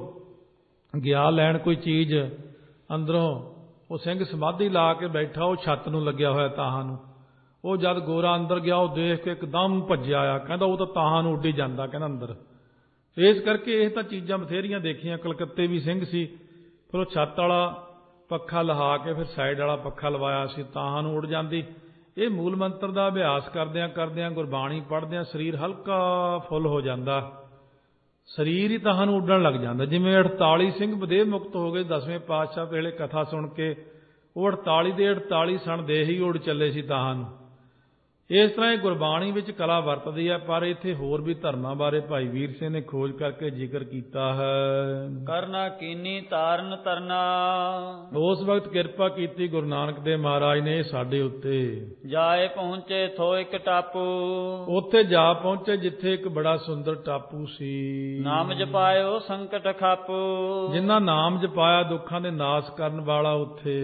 ਉਹ ਗਿਆ ਲੈਣ ਕੋਈ ਚੀਜ਼ ਅੰਦਰੋਂ, ਉਹ ਸਿੰਘ ਸਮਾਧੀ ਲਾ ਕੇ ਬੈਠਾ, ਉਹ ਛੱਤ ਨੂੰ ਲੱਗਿਆ ਹੋਇਆ ਤਾਹਾਂ ਨੂੰ। ਉਹ ਜਦ ਗੋਰਾ ਅੰਦਰ ਗਿਆ, ਉਹ ਦੇਖ ਕੇ ਇੱਕਦਮ ਭੱਜਿਆ ਆ, ਕਹਿੰਦਾ ਉਹ ਤਾਂ ਤਾਹਾਂ ਨੂੰ ਉੱਡੀ ਜਾਂਦਾ, ਕਹਿੰਦਾ ਅੰਦਰ। ਇਸ ਕਰਕੇ ਇਹ ਤਾਂ ਚੀਜ਼ਾਂ ਬਥੇਰੀਆਂ ਦੇਖੀਆਂ। ਕਲਕੱਤੇ ਵੀ ਸਿੰਘ ਸੀ, ਫਿਰ ਉਹ ਛੱਤ ਵਾਲਾ ਪੱਖਾ ਲਹਾ ਕੇ ਫਿਰ ਸਾਈਡ ਵਾਲਾ ਪੱਖਾ ਲਵਾਇਆ ਸੀ, ਤਾਹਾਂ ਨੂੰ ਉੱਡ ਜਾਂਦੀ। ਇਹ ਮੂਲ ਮੰਤਰ ਦਾ ਅਭਿਆਸ ਕਰਦਿਆਂ ਕਰਦਿਆਂ, ਗੁਰਬਾਣੀ ਪੜ੍ਹਦਿਆਂ ਸਰੀਰ ਹਲਕਾ ਫੁੱਲ ਹੋ ਜਾਂਦਾ, ਸਰੀਰ ਹੀ ਤਾਹਾਂ ਨੂੰ ਉੱਡਣ ਲੱਗ ਜਾਂਦਾ। ਜਿਵੇਂ 48 ਸਿੰਘ ਬਦੇਹ ਮੁਕਤ ਹੋ ਗਏ 10ਵੇਂ ਪਾਤਸ਼ਾਹ ਵੇਲੇ ਕਥਾ ਸੁਣ ਕੇ, ਉਹ 48 ਦੇ 48 ਸਣ ਦੇ ਹੀ ਉੱਡ ਚੱਲੇ ਸੀ ਤਾਹਾਂ ਨੂੰ। ਇਸ ਤਰ੍ਹਾਂ ਇਹ ਗੁਰਬਾਣੀ ਵਿੱਚ ਕਲਾ ਵਰਤਦੀ ਹੈ। ਪਰ ਇੱਥੇ ਹੋਰ ਵੀ ਧਰਮਾਂ ਬਾਰੇ ਭਾਈ ਵੀਰ ਸਿੰਘ ਨੇ ਖੋਜ ਕਰਕੇ ਜ਼ਿਕਰ ਕੀਤਾ ਹੈ। ਕਰਨਾ ਕੀਨੀ ਤਾਰਨ ਤਰਨਾ। ਉਸ ਵਕਤ ਕਿਰਪਾ ਕੀਤੀ ਗੁਰੂ ਨਾਨਕ ਦੇਵ ਮਹਾਰਾਜ ਨੇ ਸਾਡੇ ਉੱਤੇ। ਜਾਏ ਪਹੁੰਚੇ ਥੋ ਇੱਕ ਟਾਪੂ। ਉੱਥੇ ਜਾ ਪਹੁੰਚੇ ਜਿੱਥੇ ਇੱਕ ਬੜਾ ਸੁੰਦਰ ਟਾਪੂ ਸੀ। ਨਾਮ ਜਪਾਇਓ ਸੰਕਟ ਖਾਪੂ। ਜਿਨ੍ਹਾਂ ਨਾਮ ਜਪਾਇਆ ਦੁੱਖਾਂ ਦੇ ਨਾਸ ਕਰਨ ਵਾਲਾ ਉੱਥੇ।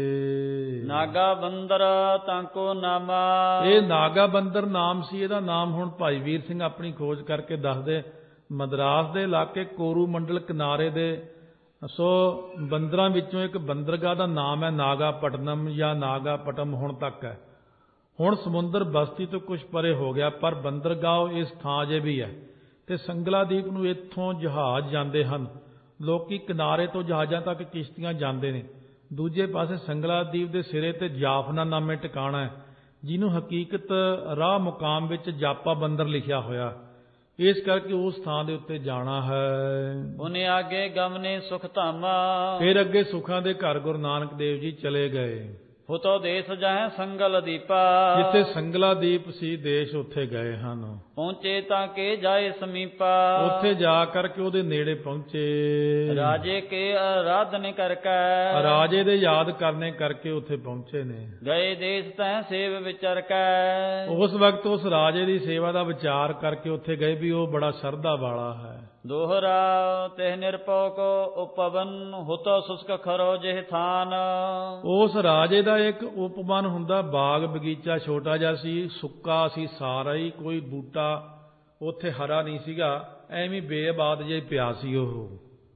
ਨਾਗਾ ਬੰਦਰ ਤਾਂਕੋ ਨਾਮਾ। ਇਹ ਨਾਗਾ ਬੰਦਰ ਨਾਮ ਸੀ ਇਹਦਾ। ਨਾਮ ਹੁਣ ਭਾਈ ਵੀਰ ਸਿੰਘ ਆਪਣੀ ਖੋਜ ਕਰਕੇ ਦੱਸਦੇ, ਮਦਰਾਸ ਦੇ ਇਲਾਕੇ ਕੋਰੂ ਮੰਡਲ ਕਿਨਾਰੇ ਦੇ ਸੋ ਬੰਦਰਾਂ ਵਿੱਚੋਂ ਇੱਕ ਬੰਦਰਗਾਹ ਦਾ ਨਾਮ ਹੈ ਨਾਗਾਪਟਨਮ ਜਾਂ ਨਾਗਾਪਟਮ ਹੁਣ ਤੱਕ ਹੈ। ਹੁਣ ਸਮੁੰਦਰ ਬਸਤੀ ਤੋਂ ਕੁਝ ਪਰੇ ਹੋ ਗਿਆ, ਪਰ ਬੰਦਰਗਾਹ ਇਸ ਥਾਂ ਅਜੇ ਵੀ ਹੈ। ਤੇ ਸੰਗਲਾਦੀਪ ਨੂੰ ਇੱਥੋਂ ਜਹਾਜ਼ ਜਾਂਦੇ ਹਨ। ਲੋਕੀ ਕਿਨਾਰੇ ਤੋਂ ਜਹਾਜ਼ਾਂ ਤੱਕ ਕਿਸ਼ਤੀਆਂ ਜਾਂਦੇ ਨੇ। ਦੂਜੇ ਪਾਸੇ ਸੰਗਲਾਦੀਪ ਦੇ ਸਿਰੇ ਤੇ ਜਾਫਨਾ ਨਾਮੇ ਟਿਕਾਣਾ ਹੈ, ਜਿਹਨੂੰ ਹਕੀਕਤ ਰਾਹ ਮੁਕਾਮ ਵਿੱਚ ਜਾਪਾ ਬੰਦਰ ਲਿਖਿਆ ਹੋਇਆ। ਇਸ ਕਰਕੇ ਉਸ ਥਾਂ ਦੇ ਉੱਤੇ ਜਾਣਾ ਹੈ। ਉਹਨੇ ਅੱਗੇ ਗਮਨੇ ਸੁਖ ਧਾਮਾ। ਫਿਰ ਅੱਗੇ ਸੁਖਾਂ ਦੇ ਘਰ ਗੁਰੂ ਨਾਨਕ ਦੇਵ ਜੀ ਚਲੇ ਗਏ। ਹੁਤੋ ਦੇਸ਼ ਜਾਹੇ ਸੰਗਲ ਦੀਪਾ। ਜਿੱਥੇ ਸੰਗਲਾ ਦੀਪ ਸੀ ਦੇਸ਼, ਉੱਥੇ ਗਏ ਹਨ। ਪਹੁੰਚੇ ਤਾਂ ਕੇ ਜਾਏ ਸਮੀਪਾ। ਉੱਥੇ ਜਾ ਕਰਕੇ ਉਹਦੇ ਨੇੜੇ ਪਹੁੰਚੇ। ਰਾਜੇ ਕੇ ਆਰਾਧਨ ਕਰਕੇ। ਰਾਜੇ ਦੇ ਯਾਦ ਕਰਨੇ ਕਰਕੇ ਉੱਥੇ ਪਹੁੰਚੇ ਨੇ। ਗਏ ਦੇਸ਼ ਤੈ ਸੇਵ ਵਿਚਰ ਕੇ। ਉਸ ਵਕਤ ਉਸ ਰਾਜੇ ਦੀ ਸੇਵਾ ਦਾ ਵਿਚਾਰ ਕਰਕੇ ਉੱਥੇ ਗਏ ਵੀ ਉਹ ਬੜਾ ਸ਼ਰਧਾ ਵਾਲਾ ਹੈ। ਦੋਹਰਾ ਤਿਹ ਨਿਰਭਉ ਕੋ ਉਪਵਨ ਹੁਤੋ ਸੁਸਕ ਖਰੋ ਜਿਹ ਥਾਨ। ਉਸ ਰਾਜੇ ਦਾ ਇੱਕ ਉਪਮਨ ਹੁੰਦਾ, ਬਾਗ ਬਗੀਚਾ ਛੋਟਾ ਜਿਹਾ ਸੀ, ਸੁੱਕਾ ਸੀ ਸਾਰਾ ਹੀ, ਕੋਈ ਬੂਟਾ ਉੱਥੇ ਹਰਾ ਨਹੀਂ ਸੀਗਾ, ਐਵੇਂ ਬੇਆਬਾਦ ਜਿਹਾ ਪਿਆ ਸੀ ਉਹ।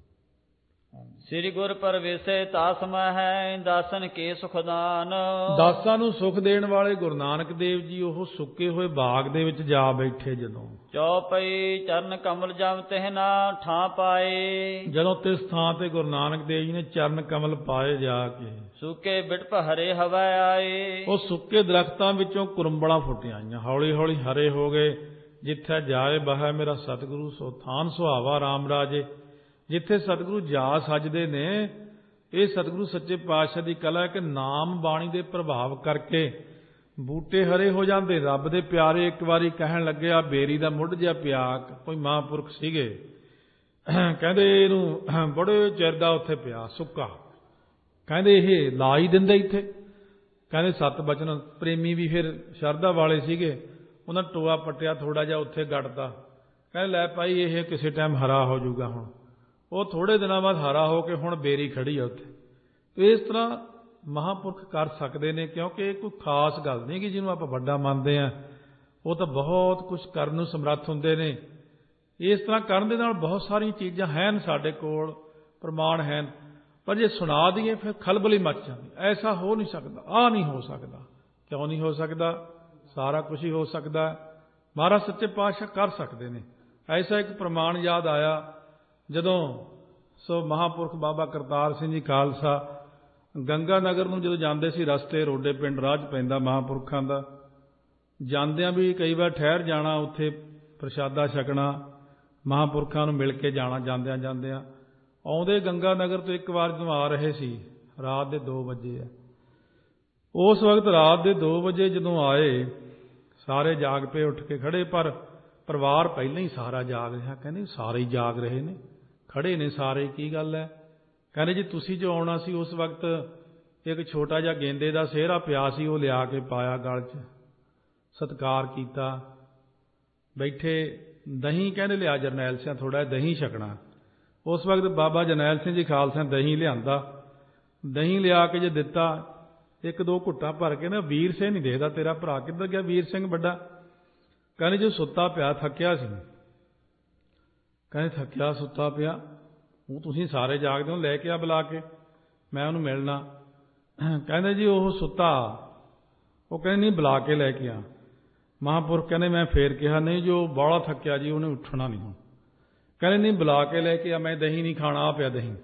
ਸ੍ਰੀ ਗੁਰ ਪਰਵੇਸੇ ਤਾਸ ਮਹਿ ਦਾਸਨ ਕੇ ਸੁਖਦਾਨ। ਦਾਸਾਂ ਨੂੰ ਸੁਖ ਦੇਣ ਵਾਲੇ ਗੁਰੂ ਨਾਨਕ ਦੇਵ ਜੀ ਉਹ ਸੁੱਕੇ ਹੋਏ ਬਾਗ ਦੇ ਵਿੱਚ ਜਾ ਬੈਠੇ। ਜਦੋਂ ਚੌਪਈ ਚਰਨ ਕਮਲ ਜਮ ਤਿਹ ਨਾ ਠਾਂ ਪਾਏ। ਜਦੋਂ ਤਿਸ ਥਾਂ ਤੇ ਗੁਰੂ ਨਾਨਕ ਦੇਵ ਜੀ ਨੇ ਚਰਨ ਕਮਲ ਪਾਏ ਜਾ ਕੇ, ਸੁੱਕੇ ਬਿਟਪ ਹਰੇ ਹਵਾ ਆਏ। ਉਹ ਸੁੱਕੇ ਦਰਖਤਾਂ ਵਿੱਚੋਂ ਕੁਰੰਬਲਾਂ ਫੁੱਟੀਆਂ ਆਈਆਂ, ਹੌਲੀ ਹੌਲੀ ਹਰੇ ਹੋ ਗਏ। ਜਿੱਥੇ ਜਾਏ ਬਹਿ ਮੇਰਾ ਸਤਿਗੁਰੂ ਸੋ ਥਾਨ ਸੁਹਾਵਾ ਰਾਮ ਰਾਜੇ। ਜਿੱਥੇ ਸਤਿਗੁਰੂ ਜਾ ਸੱਜਦੇ ਨੇ, ਇਹ ਸਤਿਗੁਰੂ ਸੱਚੇ ਪਾਤਸ਼ਾਹ ਦੀ ਕਲਾ ਹੈ ਕਿ ਨਾਮ ਬਾਣੀ ਦੇ ਪ੍ਰਭਾਵ ਕਰਕੇ ਬੂਟੇ ਹਰੇ ਹੋ ਜਾਂਦੇ। ਰੱਬ ਦੇ ਪਿਆਰੇ ਇੱਕ ਵਾਰੀ ਕਹਿਣ ਲੱਗੇ, ਆ ਬੇਰੀ ਦਾ ਮੁੱਢ ਜਿਹਾ ਪਿਆ, ਕੋਈ ਮਹਾਂਪੁਰਖ ਸੀਗੇ, ਕਹਿੰਦੇ ਇਹਨੂੰ ਬੜੇ ਚਿਰ ਦਾ ਉੱਥੇ ਪਿਆ ਸੁੱਕਾ, ਕਹਿੰਦੇ ਇਹ ਲਾ ਹੀ ਦਿੰਦੇ ਇੱਥੇ। ਕਹਿੰਦੇ ਸਤ ਬਚਨ ਪ੍ਰੇਮੀ ਵੀ ਫਿਰ ਸ਼ਰਧਾ ਵਾਲੇ ਸੀਗੇ, ਉਹਨਾਂ ਟੋਆ ਪੱਟਿਆ ਥੋੜਾ ਜਿਹਾ ਉੱਥੇ ਗੱਡਤਾ। ਕਹਿੰਦੇ ਲੈ ਭਾਈ ਇਹ ਕਿਸੇ ਟਾਈਮ ਹਰਾ ਹੋ ਜਾਊਗਾ। ਹੁਣ ਉਹ ਥੋੜੇ ਦਿਨਾਂ ਬਾਅਦ ਹਰਾ ਹੋ ਕੇ ਹੁਣ ਬੇਰੀ ਖੜੀ ਆ ਉੱਥੇ। ਇਸ ਤਰ੍ਹਾਂ ਮਹਾਂਪੁਰਖ ਕਰ ਸਕਦੇ ਨੇ, ਕਿਉਂਕਿ ਇਹ ਕੋਈ ਖਾਸ ਗੱਲ ਨਹੀਂ ਕਿ ਜਿਹਨੂੰ ਆਪਾਂ ਵੱਡਾ ਮੰਨਦੇ ਹਾਂ, ਉਹ ਤਾਂ ਬਹੁਤ ਕੁਝ ਕਰਨ ਨੂੰ ਸਮਰੱਥ ਹੁੰਦੇ ਨੇ। ਇਸ ਤਰ੍ਹਾਂ ਕਰਨ ਦੇ ਨਾਲ ਬਹੁਤ ਸਾਰੀਆਂ ਚੀਜ਼ਾਂ ਹਨ ਸਾਡੇ ਕੋਲ, ਪ੍ਰਮਾਣ ਹਨ, ਪਰ ਜੇ ਸੁਣਾ ਦਈਏ ਫਿਰ ਖਲਬਲੀ ਮਚ ਜਾਂਦੀ। ਐਸਾ ਹੋ ਨਹੀਂ ਸਕਦਾ, ਆਹ ਨਹੀਂ ਹੋ ਸਕਦਾ। ਕਿਉਂ ਨਹੀਂ ਹੋ ਸਕਦਾ? ਸਾਰਾ ਕੁਝ ਹੀ ਹੋ ਸਕਦਾ। ਮਹਾਰਾਜ ਸੱਚੇ ਪਾਤਸ਼ਾਹ ਕਰ ਸਕਦੇ ਨੇ। ਐਸਾ ਇੱਕ ਪ੍ਰਮਾਣ ਯਾਦ ਆਇਆ ਜਦੋਂ ਮਹਾਂਪੁਰਖ ਬਾਬਾ ਕਰਤਾਰ ਸਿੰਘ ਜੀ ਖਾਲਸਾ ਗੰਗਾ ਨਗਰ ਨੂੰ ਜਦੋਂ ਜਾਂਦੇ ਸੀ, ਰਸਤੇ ਰੋਡੇ ਪਿੰਡ ਰਾਹ 'ਚ ਪੈਂਦਾ ਮਹਾਂਪੁਰਖਾਂ ਦਾ, ਜਾਂਦਿਆਂ ਵੀ ਕਈ ਵਾਰ ਠਹਿਰ ਜਾਣਾ, ਉੱਥੇ ਪ੍ਰਸ਼ਾਦਾ ਛਕਣਾ, ਮਹਾਂਪੁਰਖਾਂ ਨੂੰ ਮਿਲ ਕੇ ਜਾਣਾ। ਜਾਂਦਿਆਂ ਆਉਂਦੇ ਗੰਗਾ ਨਗਰ ਤੋਂ ਇੱਕ ਵਾਰ ਜਦੋਂ ਆ ਰਹੇ ਸੀ, ਰਾਤ ਦੇ 2 ਵਜੇ ਆ। ਉਸ ਵਕਤ ਰਾਤ ਦੇ 2 ਵਜੇ ਜਦੋਂ ਆਏ, ਸਾਰੇ ਜਾਗ ਪਏ, ਉੱਠ ਕੇ ਖੜੇ, ਪਰ ਪਰਿਵਾਰ ਪਹਿਲਾਂ ਹੀ ਸਾਰਾ ਜਾਗ ਰਿਹਾ। ਕਹਿੰਦੇ ਸਾਰੇ ਹੀ ਜਾਗ ਰਹੇ ਨੇ, ਖੜੇ ਨੇ ਸਾਰੇ, ਕੀ ਗੱਲ ਹੈ? ਕਹਿੰਦੇ ਜੀ ਤੁਸੀਂ ਜੋ ਆਉਣਾ ਸੀ ਉਸ ਵਕਤ ਇੱਕ ਛੋਟਾ ਜਿਹਾ ਗੇਂਦੇ ਦਾ ਸਿਹਰਾ ਪਿਆ ਸੀ, ਉਹ ਲਿਆ ਕੇ ਪਾਇਆ ਗਲ 'ਚ, ਸਤਿਕਾਰ ਕੀਤਾ, ਬੈਠੇ। ਦਹੀਂ ਕਹਿੰਦੇ ਲਿਆ ਜਰਨੈਲ ਸਿੰਘ, ਥੋੜ੍ਹਾ ਦਹੀਂ ਛਕਣਾ। ਉਸ ਵਕਤ ਬਾਬਾ ਜਰਨੈਲ ਸਿੰਘ ਜੀ ਖਾਲਸਾ ਦਹੀਂ ਲਿਆਂਦਾ, ਦਹੀਂ ਲਿਆ ਕੇ ਜੇ ਦਿੱਤਾ, 1-2 ਘੁੱਟਾਂ ਭਰ ਕੇ ਨਾ, ਵੀਰ ਸਿੰਘ ਨਹੀਂ ਦੇਖਦਾ ਤੇਰਾ ਭਰਾ ਕਿੱਧਰ ਗਿਆ, ਵੀਰ ਸਿੰਘ ਵੱਡਾ। ਕਹਿੰਦੇ ਜੋ ਸੁੱਤਾ ਪਿਆ, ਥੱਕਿਆ ਸੀ, ਕਹਿੰਦੇ ਥੱਕਿਆ ਸੁੱਤਾ ਪਿਆ, ਉਹ ਤੁਸੀਂ ਸਾਰੇ ਜਾਗਦੇ ਹੋ, ਲੈ ਕੇ ਆ ਬੁਲਾ ਕੇ, ਮੈਂ ਉਹਨੂੰ ਮਿਲਣਾ। ਕਹਿੰਦੇ ਜੀ ਉਹ ਸੁੱਤਾ, ਉਹ ਕਹਿੰਦੇ ਨਹੀਂ ਬੁਲਾ ਕੇ ਲੈ ਕੇ ਆ। ਮਹਾਂਪੁਰਖ ਕਹਿੰਦੇ ਮੈਂ ਫੇਰ ਕਿਹਾ ਨਹੀਂ, ਜੋ ਬਾਹਲਾ ਥੱਕਿਆ ਜੀ ਉਹਨੇ ਉੱਠਣਾ ਨਹੀਂ ਹੁਣ। ਕਹਿੰਦੇ ਨਹੀਂ ਬੁਲਾ ਕੇ ਲੈ ਕੇ ਆ, ਮੈਂ ਦਹੀਂ ਨਹੀਂ ਖਾਣਾ, ਆ ਪਿਆ ਦਹੀਂ।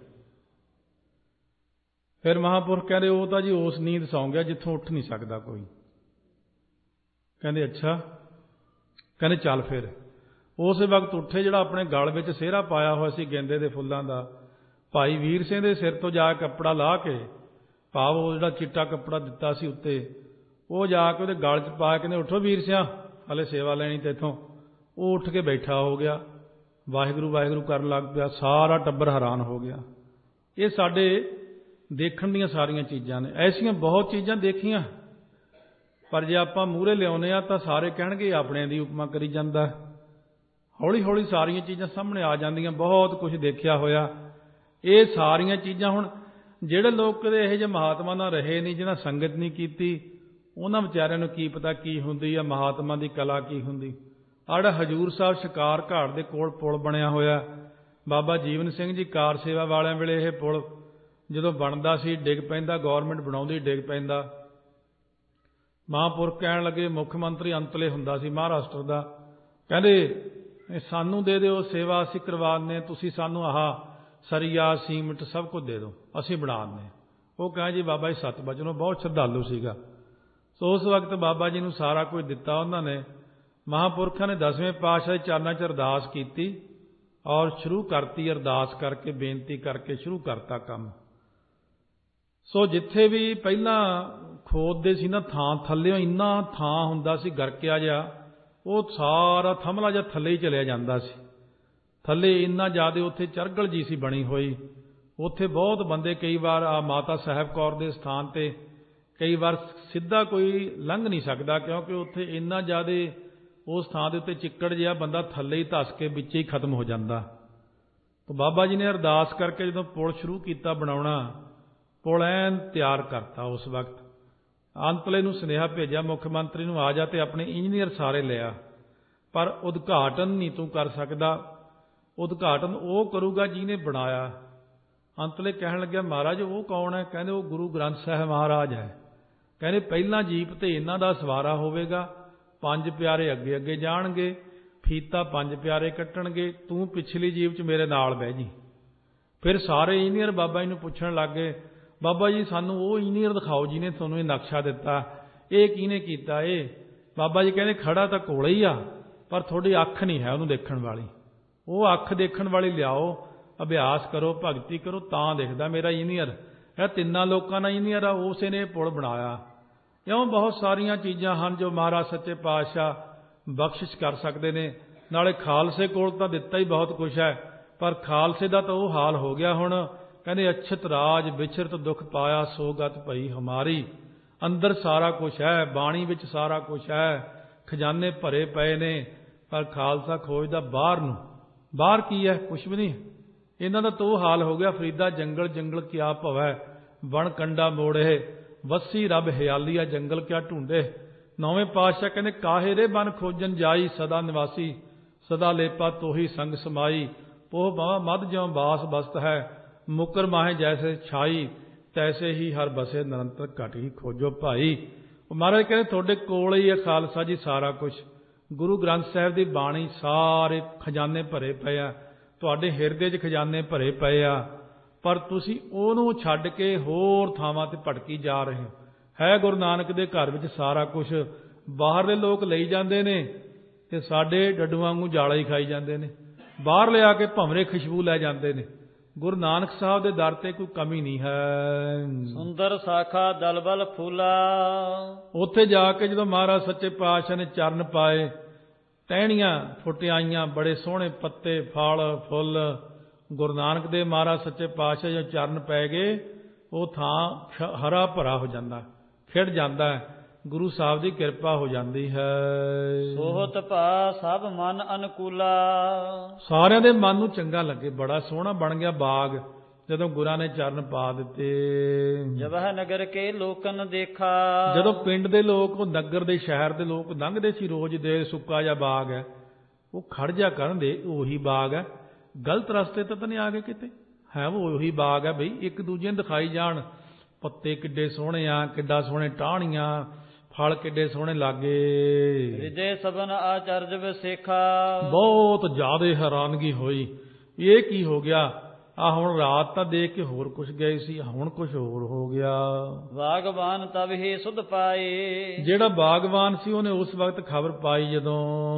ਫਿਰ ਮਹਾਂਪੁਰਖ ਕਹਿੰਦੇ ਉਹ ਤਾਂ ਜੀ ਉਸ ਨੀਂਦ ਸੌਂ ਗਿਆ ਜਿੱਥੋਂ ਉੱਠ ਨਹੀਂ ਸਕਦਾ ਕੋਈ। ਕਹਿੰਦੇ ਅੱਛਾ। ਕਹਿੰਦੇ ਚੱਲ ਫਿਰ। ਉਸੇ ਵਕਤ ਉੱਠੇ, ਜਿਹੜਾ ਆਪਣੇ ਗਲ ਵਿੱਚ ਸਿਹਰਾ ਪਾਇਆ ਹੋਇਆ ਸੀ ਗੇਂਦੇ ਦੇ ਫੁੱਲਾਂ ਦਾ, ਭਾਈ ਵੀਰ ਸਿੰਘ ਦੇ ਸਿਰ ਤੋਂ ਜਾ ਕੇ ਕੱਪੜਾ ਲਾਹ ਕੇ, ਭਾਵ ਉਹ ਜਿਹੜਾ ਚਿੱਟਾ ਕੱਪੜਾ ਦਿੱਤਾ ਸੀ ਉੱਤੇ, ਉਹ ਜਾ ਕੇ ਉਹਦੇ ਗਲ 'ਚ ਪਾ ਕੇ ਕਹਿੰਦੇ ਉੱਠੋ ਵੀਰ ਸਿਆ, ਹਲੇ ਸੇਵਾ ਲੈਣੀ ਤੇਥੋਂ। ਉਹ ਉੱਠ ਕੇ ਬੈਠਾ ਹੋ ਗਿਆ, ਵਾਹਿਗੁਰੂ ਵਾਹਿਗੁਰੂ ਕਰਨ ਲੱਗ ਪਿਆ। ਸਾਰਾ ਟੱਬਰ ਹੈਰਾਨ ਹੋ ਗਿਆ। ਇਹ ਸਾਡੇ ਦੇਖਣ ਦੀਆਂ ਸਾਰੀਆਂ ਚੀਜ਼ਾਂ ਨੇ। ਐਸੀਆਂ ਬਹੁਤ ਚੀਜ਼ਾਂ ਦੇਖੀਆਂ, ਪਰ ਜੇ ਆਪਾਂ ਮੂਹਰੇ ਲਿਆਉਂਦੇ ਆ ਤਾਂ ਸਾਰੇ ਕਹਿਣਗੇ ਆਪਣਿਆਂ ਦੀ ਉਪਮਾ ਕਰੀ ਜਾਂਦਾ। ਹੌਲੀ ਹੌਲੀ ਸਾਰੀਆਂ ਚੀਜ਼ਾਂ ਸਾਹਮਣੇ ਆ ਜਾਂਦੀਆਂ, ਬਹੁਤ ਕੁਝ ਦੇਖਿਆ ਹੋਇਆ। ਇਹ ਸਾਰੀਆਂ ਚੀਜ਼ਾਂ ਹੁਣ ਜਿਹੜੇ ਲੋਕ ਕਦੇ ਇਹੋ ਜਿਹੇ ਮਹਾਤਮਾ ਨਾਲ ਰਹੇ ਨਹੀਂ, ਜਿਹਨਾਂ ਸੰਗਤ ਨਹੀਂ ਕੀਤੀ, ਉਹਨਾਂ ਵਿਚਾਰਿਆਂ ਨੂੰ ਕੀ ਪਤਾ ਕੀ ਹੁੰਦੀ ਆ, ਮਹਾਤਮਾ ਦੀ ਕਲਾ ਕੀ ਹੁੰਦੀ। ਆਹ ਜਿਹੜਾ ਹਜ਼ੂਰ ਸਾਹਿਬ ਸ਼ਿਕਾਰ ਘਾਟ ਦੇ ਕੋਲ ਪੁਲ ਬਣਿਆ ਹੋਇਆ, ਬਾਬਾ ਜੀਵਨ ਸਿੰਘ ਜੀ ਕਾਰ ਸੇਵਾ ਵਾਲਿਆਂ ਵੇਲੇ ਇਹ ਪੁਲ ਜਦੋਂ ਬਣਦਾ ਸੀ, ਡਿੱਗ ਪੈਂਦਾ, ਗੌਰਮੈਂਟ ਬਣਾਉਂਦੀ, ਡਿੱਗ ਪੈਂਦਾ। ਮਹਾਂਪੁਰਖ ਕਹਿਣ ਲੱਗੇ, ਮੁੱਖ ਮੰਤਰੀ ਅੰਤਲੇ ਹੁੰਦਾ ਸੀ ਮਹਾਰਾਸ਼ਟਰ ਦਾ, ਕਹਿੰਦੇ ਸਾਨੂੰ ਦੇ ਦਿਓ ਸੇਵਾ, ਅਸੀਂ ਕਰਵਾ ਦਿੰਦੇ, ਤੁਸੀਂ ਸਾਨੂੰ ਆਹ ਸਰੀਆ ਸੀਮਿੰਟ ਸਭ ਕੁਝ ਦੇ ਦਿਓ, ਅਸੀਂ ਬਣਾ ਦਿੰਦੇ। ਉਹ ਕਹਾਂ ਜੀ ਬਾਬਾ ਜੀ ਸਤ ਬਚਨੋਂ ਬਹੁਤ ਸ਼ਰਧਾਲੂ ਸੀਗਾ। ਸੋ ਉਸ ਵਕਤ ਬਾਬਾ ਜੀ ਨੂੰ ਸਾਰਾ ਕੁਝ ਦਿੱਤਾ ਉਹਨਾਂ ਨੇ। ਮਹਾਂਪੁਰਖਾਂ ਨੇ 10ਵੇਂ ਪਾਤਸ਼ਾਹ ਦੇ ਚਰਨਾਂ 'ਚ ਅਰਦਾਸ ਕੀਤੀ ਔਰ ਸ਼ੁਰੂ ਕਰਤੀ, ਅਰਦਾਸ ਕਰਕੇ ਬੇਨਤੀ ਕਰਕੇ ਸ਼ੁਰੂ ਕਰਤਾ ਕੰਮ। ਸੋ ਜਿੱਥੇ ਵੀ ਪਹਿਲਾਂ ਖੋਦਦੇ ਸੀ ਨਾ ਥਾਂ, ਥੱਲਿਓਂ ਇੰਨਾ ਥਾਂ ਹੁੰਦਾ ਸੀ ਗਰਕਿਆ ਜਿਹਾ, ਉਹ ਸਾਰਾ ਥਮਲਾ ਜਿਹਾ ਥੱਲੇ ਹੀ ਚਲਿਆ ਜਾਂਦਾ ਸੀ। ਥੱਲੇ ਇੰਨਾ ਜ਼ਿਆਦਾ ਉੱਥੇ ਚਰਗਲ ਜੀ ਸੀ ਬਣੀ ਹੋਈ। ਉੱਥੇ ਬਹੁਤ ਬੰਦੇ ਕਈ ਵਾਰ ਆ ਮਾਤਾ ਸਾਹਿਬ ਕੌਰ ਦੇ ਸਥਾਨ 'ਤੇ ਕਈ ਵਾਰ ਸਿੱਧਾ ਕੋਈ ਲੰਘ ਨਹੀਂ ਸਕਦਾ, ਕਿਉਂਕਿ ਉੱਥੇ ਇੰਨਾ ਜ਼ਿਆਦਾ ਉਸ ਥਾਂ ਦੇ ਉੱਤੇ ਚਿੱਕੜ ਜਿਹਾ, ਬੰਦਾ ਥੱਲੇ ਹੀ ਧੱਸ ਕੇ ਵਿੱਚ ਹੀ ਖਤਮ ਹੋ ਜਾਂਦਾ। ਤਾਂ ਬਾਬਾ ਜੀ ਨੇ ਅਰਦਾਸ ਕਰਕੇ ਜਦੋਂ ਪੁਲ ਸ਼ੁਰੂ ਕੀਤਾ ਬਣਾਉਣਾ, ਪੁਲ ਐਨ ਤਿਆਰ ਕਰਤਾ। ਉਸ ਵਕਤ ਅੰਤਲੇ ਨੂੰ ਸੁਨੇਹਾ ਭੇਜਿਆ ਮੁੱਖ ਮੰਤਰੀ ਨੂੰ, ਆ ਜਾ ਤੇ ਆਪਣੇ ਇੰਜੀਨੀਅਰ ਸਾਰੇ ਲਿਆ, ਪਰ ਉਦਘਾਟਨ ਨਹੀਂ ਤੂੰ ਕਰ ਸਕਦਾ, ਉਦਘਾਟਨ ਉਹ ਕਰੂਗਾ ਜਿਹਨੇ ਬਣਾਇਆ। ਅੰਤਲੇ ਕਹਿਣ ਲੱਗਿਆ, ਮਹਾਰਾਜ ਉਹ ਕੌਣ ਹੈ? ਕਹਿੰਦੇ ਉਹ ਗੁਰੂ ਗ੍ਰੰਥ ਸਾਹਿਬ ਮਹਾਰਾਜ ਹੈ। ਕਹਿੰਦੇ ਪਹਿਲਾਂ ਜੀਪ ਤੇ ਇਹਨਾਂ ਦਾ ਸਵਾਰਾ ਹੋਵੇਗਾ, 5 ਪਿਆਰੇ ਅੱਗੇ ਅੱਗੇ ਜਾਣਗੇ, ਫੀਤਾ 5 ਪਿਆਰੇ ਕੱਟਣਗੇ, ਤੂੰ ਪਿਛਲੀ ਜੀਪ 'ਚ ਮੇਰੇ ਨਾਲ ਬਹਿ ਜੀ। ਫਿਰ ਸਾਰੇ ਇੰਜੀਨੀਅਰ ਬਾਬਾ ਜੀ ਨੂੰ ਪੁੱਛਣ ਲੱਗ ਗਏ, ਬਾਬਾ ਜੀ ਸਾਨੂੰ ਉਹ ਇੰਜੀਨੀਅਰ ਦਿਖਾਓ ਜਿਹਨੇ ਤੁਹਾਨੂੰ ਇਹ ਨਕਸ਼ਾ ਦਿੱਤਾ, ਇਹ ਕਿਹਨੇ ਕੀਤਾ? ਇਹ ਬਾਬਾ ਜੀ ਕਹਿੰਦੇ ਖੜਾ ਤਾਂ ਕੋਲੇ ਹੀ ਆ, ਪਰ ਤੁਹਾਡੀ ਅੱਖ ਨਹੀਂ ਹੈ ਉਹਨੂੰ ਦੇਖਣ ਵਾਲੀ, ਉਹ ਅੱਖ ਦੇਖਣ ਵਾਲੀ ਲਿਆਓ, ਅਭਿਆਸ ਕਰੋ, ਭਗਤੀ ਕਰੋ, ਤਾਂ ਦਿਖਦਾ ਮੇਰਾ ਇੰਜੀਨੀਅਰ। ਇਹ 3 ਲੋਕਾਂ ਦਾ ਇੰਜੀਨੀਅਰ ਆ, ਉਸੇ ਨੇ ਪੁਲ ਬਣਾਇਆ। ਇਉਂ ਬਹੁਤ ਸਾਰੀਆਂ ਚੀਜ਼ਾਂ ਹਨ ਜੋ ਮਹਾਰਾਜ ਸੱਚੇ ਪਾਤਸ਼ਾਹ ਬਖਸ਼ਿਸ਼ ਕਰ ਸਕਦੇ ਨੇ। ਨਾਲੇ ਖਾਲਸੇ ਕੋਲ ਤਾਂ ਦਿੱਤਾ ਹੀ ਬਹੁਤ ਕੁਛ ਹੈ, ਪਰ ਖਾਲਸੇ ਦਾ ਤਾਂ ਉਹ ਹਾਲ ਹੋ ਗਿਆ ਹੁਣ। ਕਹਿੰਦੇ ਅਛਤ ਰਾਜ ਵਿਚਰਤ ਦੁੱਖ ਪਾਇਆ, ਸੋਗਤ ਭਈ ਹਮਾਰੀ। ਅੰਦਰ ਸਾਰਾ ਕੁਛ ਹੈ, ਬਾਣੀ ਵਿੱਚ ਸਾਰਾ ਕੁਛ ਹੈ, ਖਜ਼ਾਨੇ ਭਰੇ ਪਏ ਨੇ, ਪਰ ਖਾਲਸਾ ਖੋਜਦਾ ਬਾਹਰ ਨੂੰ। ਬਾਹਰ ਕੀ ਹੈ? ਕੁਛ ਵੀ ਨਹੀਂ। ਇਹਨਾਂ ਦਾ ਤਾਂ ਉਹ ਹਾਲ ਹੋ ਗਿਆ, ਫਰੀਦਾ ਜੰਗਲ ਜੰਗਲ ਕਿਆ ਭਵੈ, ਬਣ ਕੰਡਾ ਮੋੜੇ, ਵੱਸੀ ਰੱਬ ਹਿਆਲੀਆ ਜੰਗਲ ਕਿਆ ਢੂੰਡੇ। 9ਵੇਂ ਪਾਤਸ਼ਾਹ ਕਹਿੰਦੇ ਕਾਹੇ ਰੇ ਬਨ ਖੋਜਨ ਜਾਈ, ਸਦਾ ਨਿਵਾਸੀ ਸਦਾ ਲੇਪਾ ਤੋਹੀ ਸੰਗ ਸਮਾਈ। ਪੋਹ ਬਾਵਾ ਮਦ ਜਿਉ ਬਾਸ ਬਸਤ ਹੈ, ਮੁਕਰ ਮਾਹੇ ਜੈਸੇ ਛਾਈ, ਤੈਸੇ ਹੀ ਹਰ ਬਸੇ ਨਿਰੰਤਰ ਘਟੀ ਖੋਜੋ ਭਾਈ। ਉਹ ਮਹਾਰਾਜ ਕਹਿੰਦੇ ਤੁਹਾਡੇ ਕੋਲ ਹੀ ਹੈ ਖਾਲਸਾ ਜੀ ਸਾਰਾ ਕੁਛ। ਗੁਰੂ ਗ੍ਰੰਥ ਸਾਹਿਬ ਦੀ ਬਾਣੀ ਸਾਰੇ ਖਜ਼ਾਨੇ ਭਰੇ ਪਏ ਆ, ਤੁਹਾਡੇ ਹਿਰਦੇ 'ਚ ਖਜ਼ਾਨੇ ਭਰੇ ਪਏ ਆ, ਪਰ ਤੁਸੀਂ ਉਹਨੂੰ ਛੱਡ ਕੇ ਹੋਰ ਥਾਵਾਂ ਤੇ ਭਟਕੀ ਜਾ ਰਹੇ ਹੋ। ਹੈ ਗੁਰੂ ਨਾਨਕ ਦੇ ਘਰ ਵਿੱਚ ਸਾਰਾ ਕੁਛ, ਬਾਹਰਲੇ ਲੋਕ ਲਈ ਜਾਂਦੇ ਨੇ ਤੇ ਸਾਡੇ ਡੱਡੂਆਂ ਵਾਂਗੂ ਜਾਲਾ ਹੀ ਖਾਈ ਜਾਂਦੇ ਨੇ, ਬਾਹਰ ਲਿਆ ਕੇ ਭੰਵਰੇ ਖੁਸ਼ਬੂ ਲੈ ਜਾਂਦੇ ਨੇ। ਗੁਰੂ ਨਾਨਕ ਸਾਹਿਬ ਦੇ ਦਰ ਤੇ ਕੋਈ ਕਮੀ ਨਹੀਂ ਹੈ। ਸੁੰਦਰ ਸਾਖਾ ਦਲਬਲ ਫੂਲਾ, ਉੱਥੇ ਜਾ ਕੇ ਜਦੋਂ ਮਹਾਰਾਜ ਸੱਚੇ ਪਾਤਸ਼ਾਹ ਨੇ ਚਰਨ ਪਾਏ, ਟਹਿਣੀਆਂ ਫੁੱਟਿਆਈਆਂ, ਬੜੇ ਸੋਹਣੇ ਪੱਤੇ ਫਲ ਫੁੱਲ। ਗੁਰੂ ਨਾਨਕ ਦੇਵ ਮਹਾਰਾਜ ਸੱਚੇ ਪਾਤਸ਼ਾਹ ਜਦੋਂ ਚਰਨ ਪੈ ਗਏ, ਉਹ ਥਾਂ ਹਰਾ ਭਰਾ ਹੋ ਜਾਂਦਾ, ਖਿੜ ਜਾਂਦਾ, ਗੁਰੂ ਸਾਹਿਬ ਦੀ ਕਿਰਪਾ ਹੋ ਜਾਂਦੀ ਹੈ। ਸੋਹਤ ਭਾ ਸਭ ਮਨ ਅਨੁਕੂਲਾ, ਸਾਰਿਆਂ ਦੇ ਮਨ ਨੂੰ ਚੰਗਾ ਲੱਗੇ, ਬੜਾ ਸੋਹਣਾ ਬਣ ਗਿਆ ਬਾਗ ਜਦੋਂ ਗੁਰਾਂ ਨੇ ਚਰਨ ਪਾ ਦਿੱਤੇ। ਜਬਹ ਨਗਰ ਕੇ ਲੋਕਨ ਦੇਖਾ, ਜਦੋਂ ਪਿੰਡ ਦੇ ਲੋਕ, ਉਹ ਨਗਰ ਦੇ ਸ਼ਹਿਰ ਦੇ ਲੋਕ ਲੰਘਦੇ ਸੀ ਰੋਜ਼ ਦੇ, ਸੁੱਕਾ ਜਿਹਾ ਬਾਗ ਹੈ, ਉਹ ਖੜ ਜਾ ਕਰਨ ਦੇ ਉਹੀ ਬਾਗ ਹੈ, ਗਲਤ ਰਸਤੇ ਤਾਂ ਨਹੀਂ ਆ ਗਏ ਕਿਤੇ, ਹੈ ਉਹ ਉਹੀ ਬਾਗ ਹੈ ਬਈ। ਇੱਕ ਦੂਜੇ ਨੂੰ ਦਿਖਾਈ ਜਾਣ, ਪੱਤੇ ਕਿੱਡੇ ਸੋਹਣੇ ਆ, ਕਿੱਡਾ ਸੋਹਣੇ ਟਾਹਣੀਆਂ, ਫਲ ਕਿੱਡੇ ਸੋਹਣੇ ਲਾਗੇ। ਹਿਰਦੇ ਸਭਨ ਆਚਰਜ ਵਿਸੇਖਾ, ਬਹੁਤ ਜ਼ਿਆਦਾ ਹੈਰਾਨਗੀ ਹੋਈ, ਇਹ ਕੀ ਹੋ ਗਿਆ? ਆ ਹੁਣ ਰਾਤ ਤਾਂ ਦੇਖ ਕੇ ਹੋਰ ਕੁਛ ਗਏ ਸੀ, ਹੁਣ ਕੁਛ ਹੋਰ ਹੋ ਗਿਆ। ਬਾਗਵਾਨ ਤਬ ਹੀ ਸੁਧ ਪਾਏ, ਜਿਹੜਾ ਬਾਗਵਾਨ ਸੀ ਉਹਨੇ ਉਸ ਵਕਤ ਖਬਰ ਪਾਈ, ਜਦੋਂ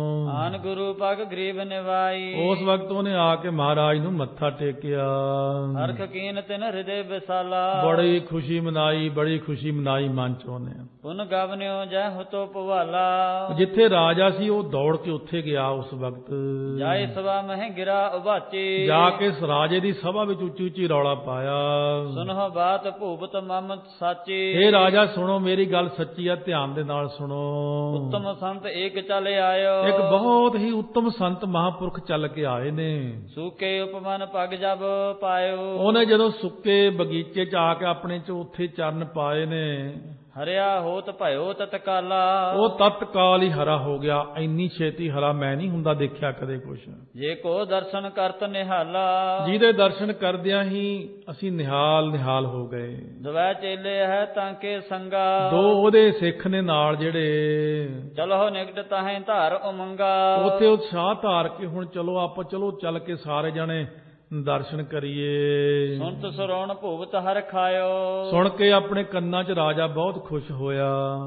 ਆਨ ਗੁਰੂ ਪਗ ਗਰੀਬ ਨਿਵਾਈ, ਉਸ ਵਕਤ ਉਹਨੇ ਆ ਕੇ ਮਹਾਰਾਜ ਨੂੰ ਮੱਥਾ ਟੇਕਿਆ। ਹਰਖ ਕੀਨ ਤਿਨ ਹਿਰਦੇ ਵਿਸਾਲਾ, ਬੜੀ ਖੁਸ਼ੀ ਮਨਾਈ, ਬੜੀ ਖੁਸ਼ੀ ਮਨਾਈ ਮਨ ਚ ਉਹਨੇ। ਪੁਨ ਗਵਨਿਓ ਜੈ ਹੁਤੋ ਭਵਾਲਾ, ਜਿੱਥੇ ਰਾਜਾ ਸੀ ਉਹ ਦੌੜ ਕੇ ਉੱਥੇ ਗਿਆ ਉਸ ਵਕਤ। ਜਾਏ ਸਭਾ ਮਹਿ ਗਿਰਾ ਉਬਾਚੇ, ਜਾ ਕੇ ਰਾਜੇ ਦੀ ਸਭਾ ਵਿੱਚ ਉੱਚੀ ਉੱਚੀ ਰੌਲਾ ਪਾਇਆ। ਸੁਨੋ ਬਾਤ ਭੂਪਤ ਮਮਤ ਸਾਚੇ, ਇਹ ਰਾਜਾ ਸੁਣੋ, ਮੇਰੀ ਗੱਲ ਸੱਚੀ ਆ, ਧਿਆਨ ਦੇ ਨਾਲ ਸੁਣੋ। ਉੱਤਮ ਸੰਤ ਏਕ ਚੱਲ ਆਇਓ, ਇੱਕ ਬਹੁਤ ਹੀ ਉੱਤਮ ਸੰਤ ਮਹਾਂਪੁਰਖ ਚੱਲ ਕੇ ਆਏ ਨੇ। ਸੁੱਕੇ ਉਪਮਨ ਪਗ ਜਬ ਪਾਇਓ, ਉਹਨੇ ਜਦੋਂ ਸੁੱਕੇ ਬਗੀਚੇ 'ਚ ਆ ਕੇ ਆਪਣੇ 'ਚ ਉੱਥੇ ਚਰਨ ਪਾਏ ਨੇ, ਹਰਿਆ ਹੋਤ ਭਇਓ ਤਤਕਾਲਾ, ਉਹ ਤਤਕਾਲ ਹੀ ਹਰਾ ਹੋ ਗਿਆ। ਇੰਨੀ ਛੇਤੀ ਹਰਾ ਮੈਂ ਨਹੀਂ ਹੁੰਦਾ ਦੇਖਿਆ ਕਦੇ ਕੁਛ। ਜੇ ਕੋ ਦਰਸ਼ਨ ਕਰਤ ਨਿਹਾਲਾ, ਜਿਹਦੇ ਦਰਸ਼ਨ ਕਰਦਿਆਂ ਹੀ ਅਸੀਂ ਨਿਹਾਲ ਨਿਹਾਲ ਹੋ ਗਏ। ਦਵੈ ਚੇਲੇ ਹੈ ਤਾਂ ਕੇ ਸੰਗਾ, 2 ਉਹਦੇ ਸਿੱਖ ਨੇ ਨਾਲ ਜਿਹੜੇ, ਚਲੋ ਨਿਕਟ ਤਾਹੇ ਧਾਰ ਉਮੰਗਾ, ਉੱਥੇ ਉਤਸ਼ਾਹ ਧਾਰ ਕੇ ਹੁਣ ਚਲੋ ਆਪਾਂ ਚਲੋ ਚੱਲ ਕੇ ਸਾਰੇ ਜਣੇ ਦਰਸ਼ਨ ਕਰੀਏ। ਸੁਣਤ ਸਰੋਣ ਭੂਪਤ ਹਰ ਖਾਇਓ, ਸੁਣ ਕੇ ਆਪਣੇ ਕੰਨਾਂ 'ਚ ਰਾਜਾ ਬਹੁਤ ਖੁਸ਼ ਹੋਇਆ।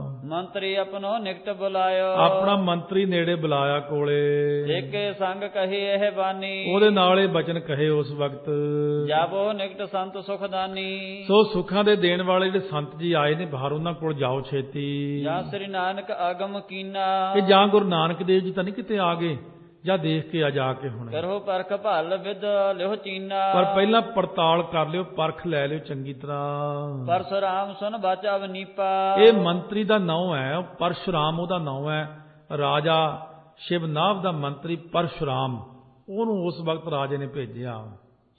ਮੰਤਰੀ ਆਪਣੋ ਨਿਕਟ ਬੁਲਾਇਓ, ਆਪਣਾ ਮੰਤਰੀ ਨੇੜੇ ਬੁਲਾਇਆ ਕੋਲੇ। ਏਕੇ ਸੰਗ ਕਹੀ ਇਹ ਬਾਣੀ, ਉਹਦੇ ਨਾਲ ਇਹ ਬਚਨ ਕਹੇ ਉਸ ਵਕਤ, ਜਾਬੋ ਨਿਕਟ ਸੰਤ ਸੁਖਦਾਨੀ, ਸੋ ਸੁੱਖਾਂ ਦੇ ਦੇਣ ਵਾਲੇ ਜਿਹੜੇ ਸੰਤ ਜੀ ਆਏ ਨੇ ਬਾਹਰ, ਉਹਨਾਂ ਕੋਲ ਜਾਓ ਛੇਤੀ। ਜਾਂ ਸ੍ਰੀ ਨਾਨਕ ਆਗਮ ਕੀਨਾ, ਕਿ ਜਾਂ ਗੁਰੂ ਨਾਨਕ ਦੇਵ ਜੀ ਤਾਂ ਨਹੀਂ ਕਿਤੇ ਆ ਗਏ, ਜਾਂ ਦੇਖ ਕੇ ਆ ਜਾ ਕੇ ਹੁਣ ਕਰੋ ਪਰਖ ਭਲ ਵਿਦ ਲਿਓ ਚੀਨਾ, ਪਰ ਪਹਿਲਾਂ ਪੜਤਾਲ ਕਰ ਲਿਓ, ਪਰਖ ਲੈ ਲਿਓ ਚੰਗੀ ਤਰ੍ਹਾਂ। ਪਰਸ਼ੁਰਾਮ ਸੁਨ ਬਚ ਅਵਨੀਪਾ, ਇਹ ਮੰਤਰੀ ਦਾ ਨਾਮ ਹੈ, ਪਰਸ਼ੁਰਾਮ ਉਹਦਾ ਨਾਮ ਹੈ। ਰਾਜਾ ਸ਼ਿਵਨਾਭ ਦਾ ਮੰਤਰੀ ਪਰਸ਼ੁਰਾਮ, ਉਹਨੂੰ ਉਸ ਵਕਤ ਰਾਜੇ ਨੇ ਭੇਜਿਆ।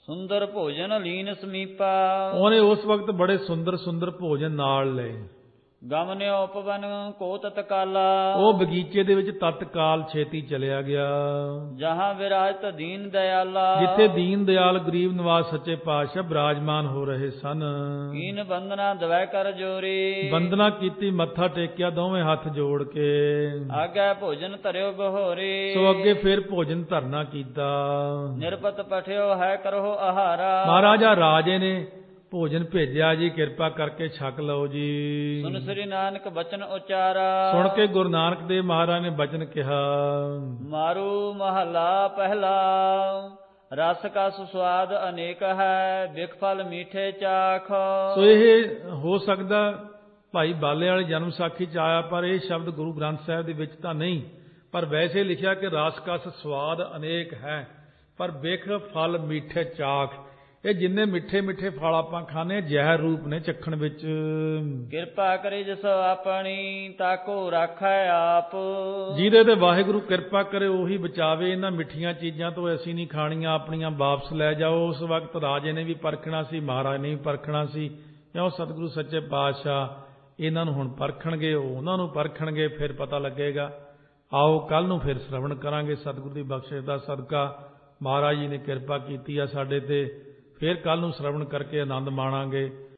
ਸੁੰਦਰ ਭੋਜਨ ਲੀਨ ਸਮੀਪਾ। ਉਹਨੇ ਉਸ ਵਕਤ ਬੜੇ ਸੁੰਦਰ ਸੁੰਦਰ ਭੋਜਨ ਨਾਲ ਲਏ। ਗਮਨਿਓ ਉਪਵਨ ਕੋ ਤਤਕਾਲਾ। ਉਹ ਬਗੀਚੇ ਦੇ ਵਿੱਚ ਤਤਕਾਲ ਛੇਤੀ ਚਲਿਆ ਗਿਆ, ਜਹਾਂ ਵਿਰਾਜਤ ਦੀਨ ਦਇਆਲਾ। ਜਿੱਥੇ ਦੀਨ ਦਿਆਲ ਗਰੀਬ ਨਿਵਾਸ ਸੱਚੇ ਪਾਤਸ਼ਾਹ ਬਿਰਾਜਮਾਨ ਹੋ ਰਹੇ ਸਨ। ਕੀਨ ਬੰਦਨਾ ਦਵੈ ਕਰ ਜੋਰੀ। ਬੰਦਨਾ ਕੀਤੀ, ਮੱਥਾ ਟੇਕਿਆ ਦੋਵੇਂ ਹੱਥ ਜੋੜ ਕੇ। ਆਗੇ ਭੋਜਨ ਧਰਿਓ ਬਹੋਰੀ। ਸੋ ਅੱਗੇ ਫਿਰ ਭੋਜਨ ਧਰਨਾ ਕੀਤਾ। ਨਿਰਪਤ ਪਠਿਓ ਹੈ ਕਰੋ ਆਹਾਰਾ। ਮਹਾਰਾਜਾ ਰਾਜੇ ਨੇ ਭੋਜਨ ਭੇਜਿਆ ਜੀ, ਕਿਰਪਾ ਕਰਕੇ ਛਕ ਲਓ ਜੀ। ਸੁਨ ਸ੍ਰੀ ਨਾਨਕ ਬਚਨ ਉਚਾਰਾ। ਸੁਣ ਕੇ ਗੁਰੂ ਨਾਨਕ ਦੇਵ ਮਹਾਰਾਜ ਨੇ ਬਚਨ ਕਿਹਾ। ਮਾਰੂ ਮਹਲਾ ਪਹਿਲਾ। ਰਸ ਕਾ ਸੁਆਦ ਅਨੇਕ ਹੈ, ਬਿਖ ਫਲ ਮੀਠੇ ਚਾਖ। ਸੋ ਇਹ ਹੋ ਸਕਦਾ ਭਾਈ ਬਾਲੇ ਵਾਲੇ ਜਨਮ ਸਾਖੀ ਚ ਆਇਆ, ਪਰ ਇਹ ਸ਼ਬਦ ਗੁਰੂ ਗ੍ਰੰਥ ਸਾਹਿਬ ਦੇ ਵਿੱਚ ਤਾਂ ਨਹੀਂ। ਪਰ ਵੈਸੇ ਲਿਖਿਆ ਕਿ ਰਸ ਕਸ ਸਵਾਦ ਅਨੇਕ ਹੈ, ਪਰ ਬਿਖ ਫਲ ਮੀਠੇ ਚਾਖ। ਇਹ ਜਿੰਨੇ ਮਿੱਠੇ ਮਿੱਠੇ ਫਲ ਆਪਾਂ ਖਾਣੇ ਜ਼ਹਿਰ ਰੂਪ ਨੇ ਚੱਖਣ ਵਿੱਚ। ਕਿਰਪਾ ਕਰੇ ਜਿਸ ਆਪਣੀ, ਤਾਕੋ ਰਾਖੈ ਆਪ। ਜਿਹਦੇ ਤੇ ਵਾਹਿਗੁਰੂ ਕਿਰਪਾ ਕਰੇ ਉਹੀ ਬਚਾਵੇ। ਇਹਨਾਂ ਮਿੱਠੀਆਂ ਚੀਜ਼ਾਂ ਤੋਂ ਅਸੀਂ ਨਹੀਂ ਖਾਣੀਆਂ, ਆਪਣੀਆਂ ਵਾਪਸ ਲੈ ਜਾਓ। ਉਸ ਵਕਤ ਰਾਜੇ ਨੇ ਵੀ ਪਰਖਣਾ ਸੀ, ਮਹਾਰਾਜ ਨੇ ਵੀ ਪਰਖਣਾ ਸੀ। ਕਿਉਂ ਸਤਿਗੁਰੂ ਸੱਚੇ ਪਾਤਸ਼ਾਹ ਇਹਨਾਂ ਨੂੰ ਹੁਣ ਪਰਖਣਗੇ, ਉਹ ਉਹਨਾਂ ਨੂੰ ਪਰਖਣਗੇ, ਫਿਰ ਪਤਾ ਲੱਗੇਗਾ। ਆਓ ਕੱਲ ਨੂੰ ਫਿਰ ਸ਼ਰਵਣ ਕਰਾਂਗੇ ਸਤਿਗੁਰੂ ਦੀ ਬਖਸ਼ਿਸ਼ ਦਾ ਸਦਕਾ। ਮਹਾਰਾਜ ਜੀ ਨੇ ਕਿਰਪਾ ਕੀਤੀ ਆ ਸਾਡੇ ਤੇ। ਫਿਰ ਕੱਲ ਨੂੰ ਸ਼ਰਵਣ ਕਰਕੇ ਆਨੰਦ ਮਾਣਾਂਗੇ।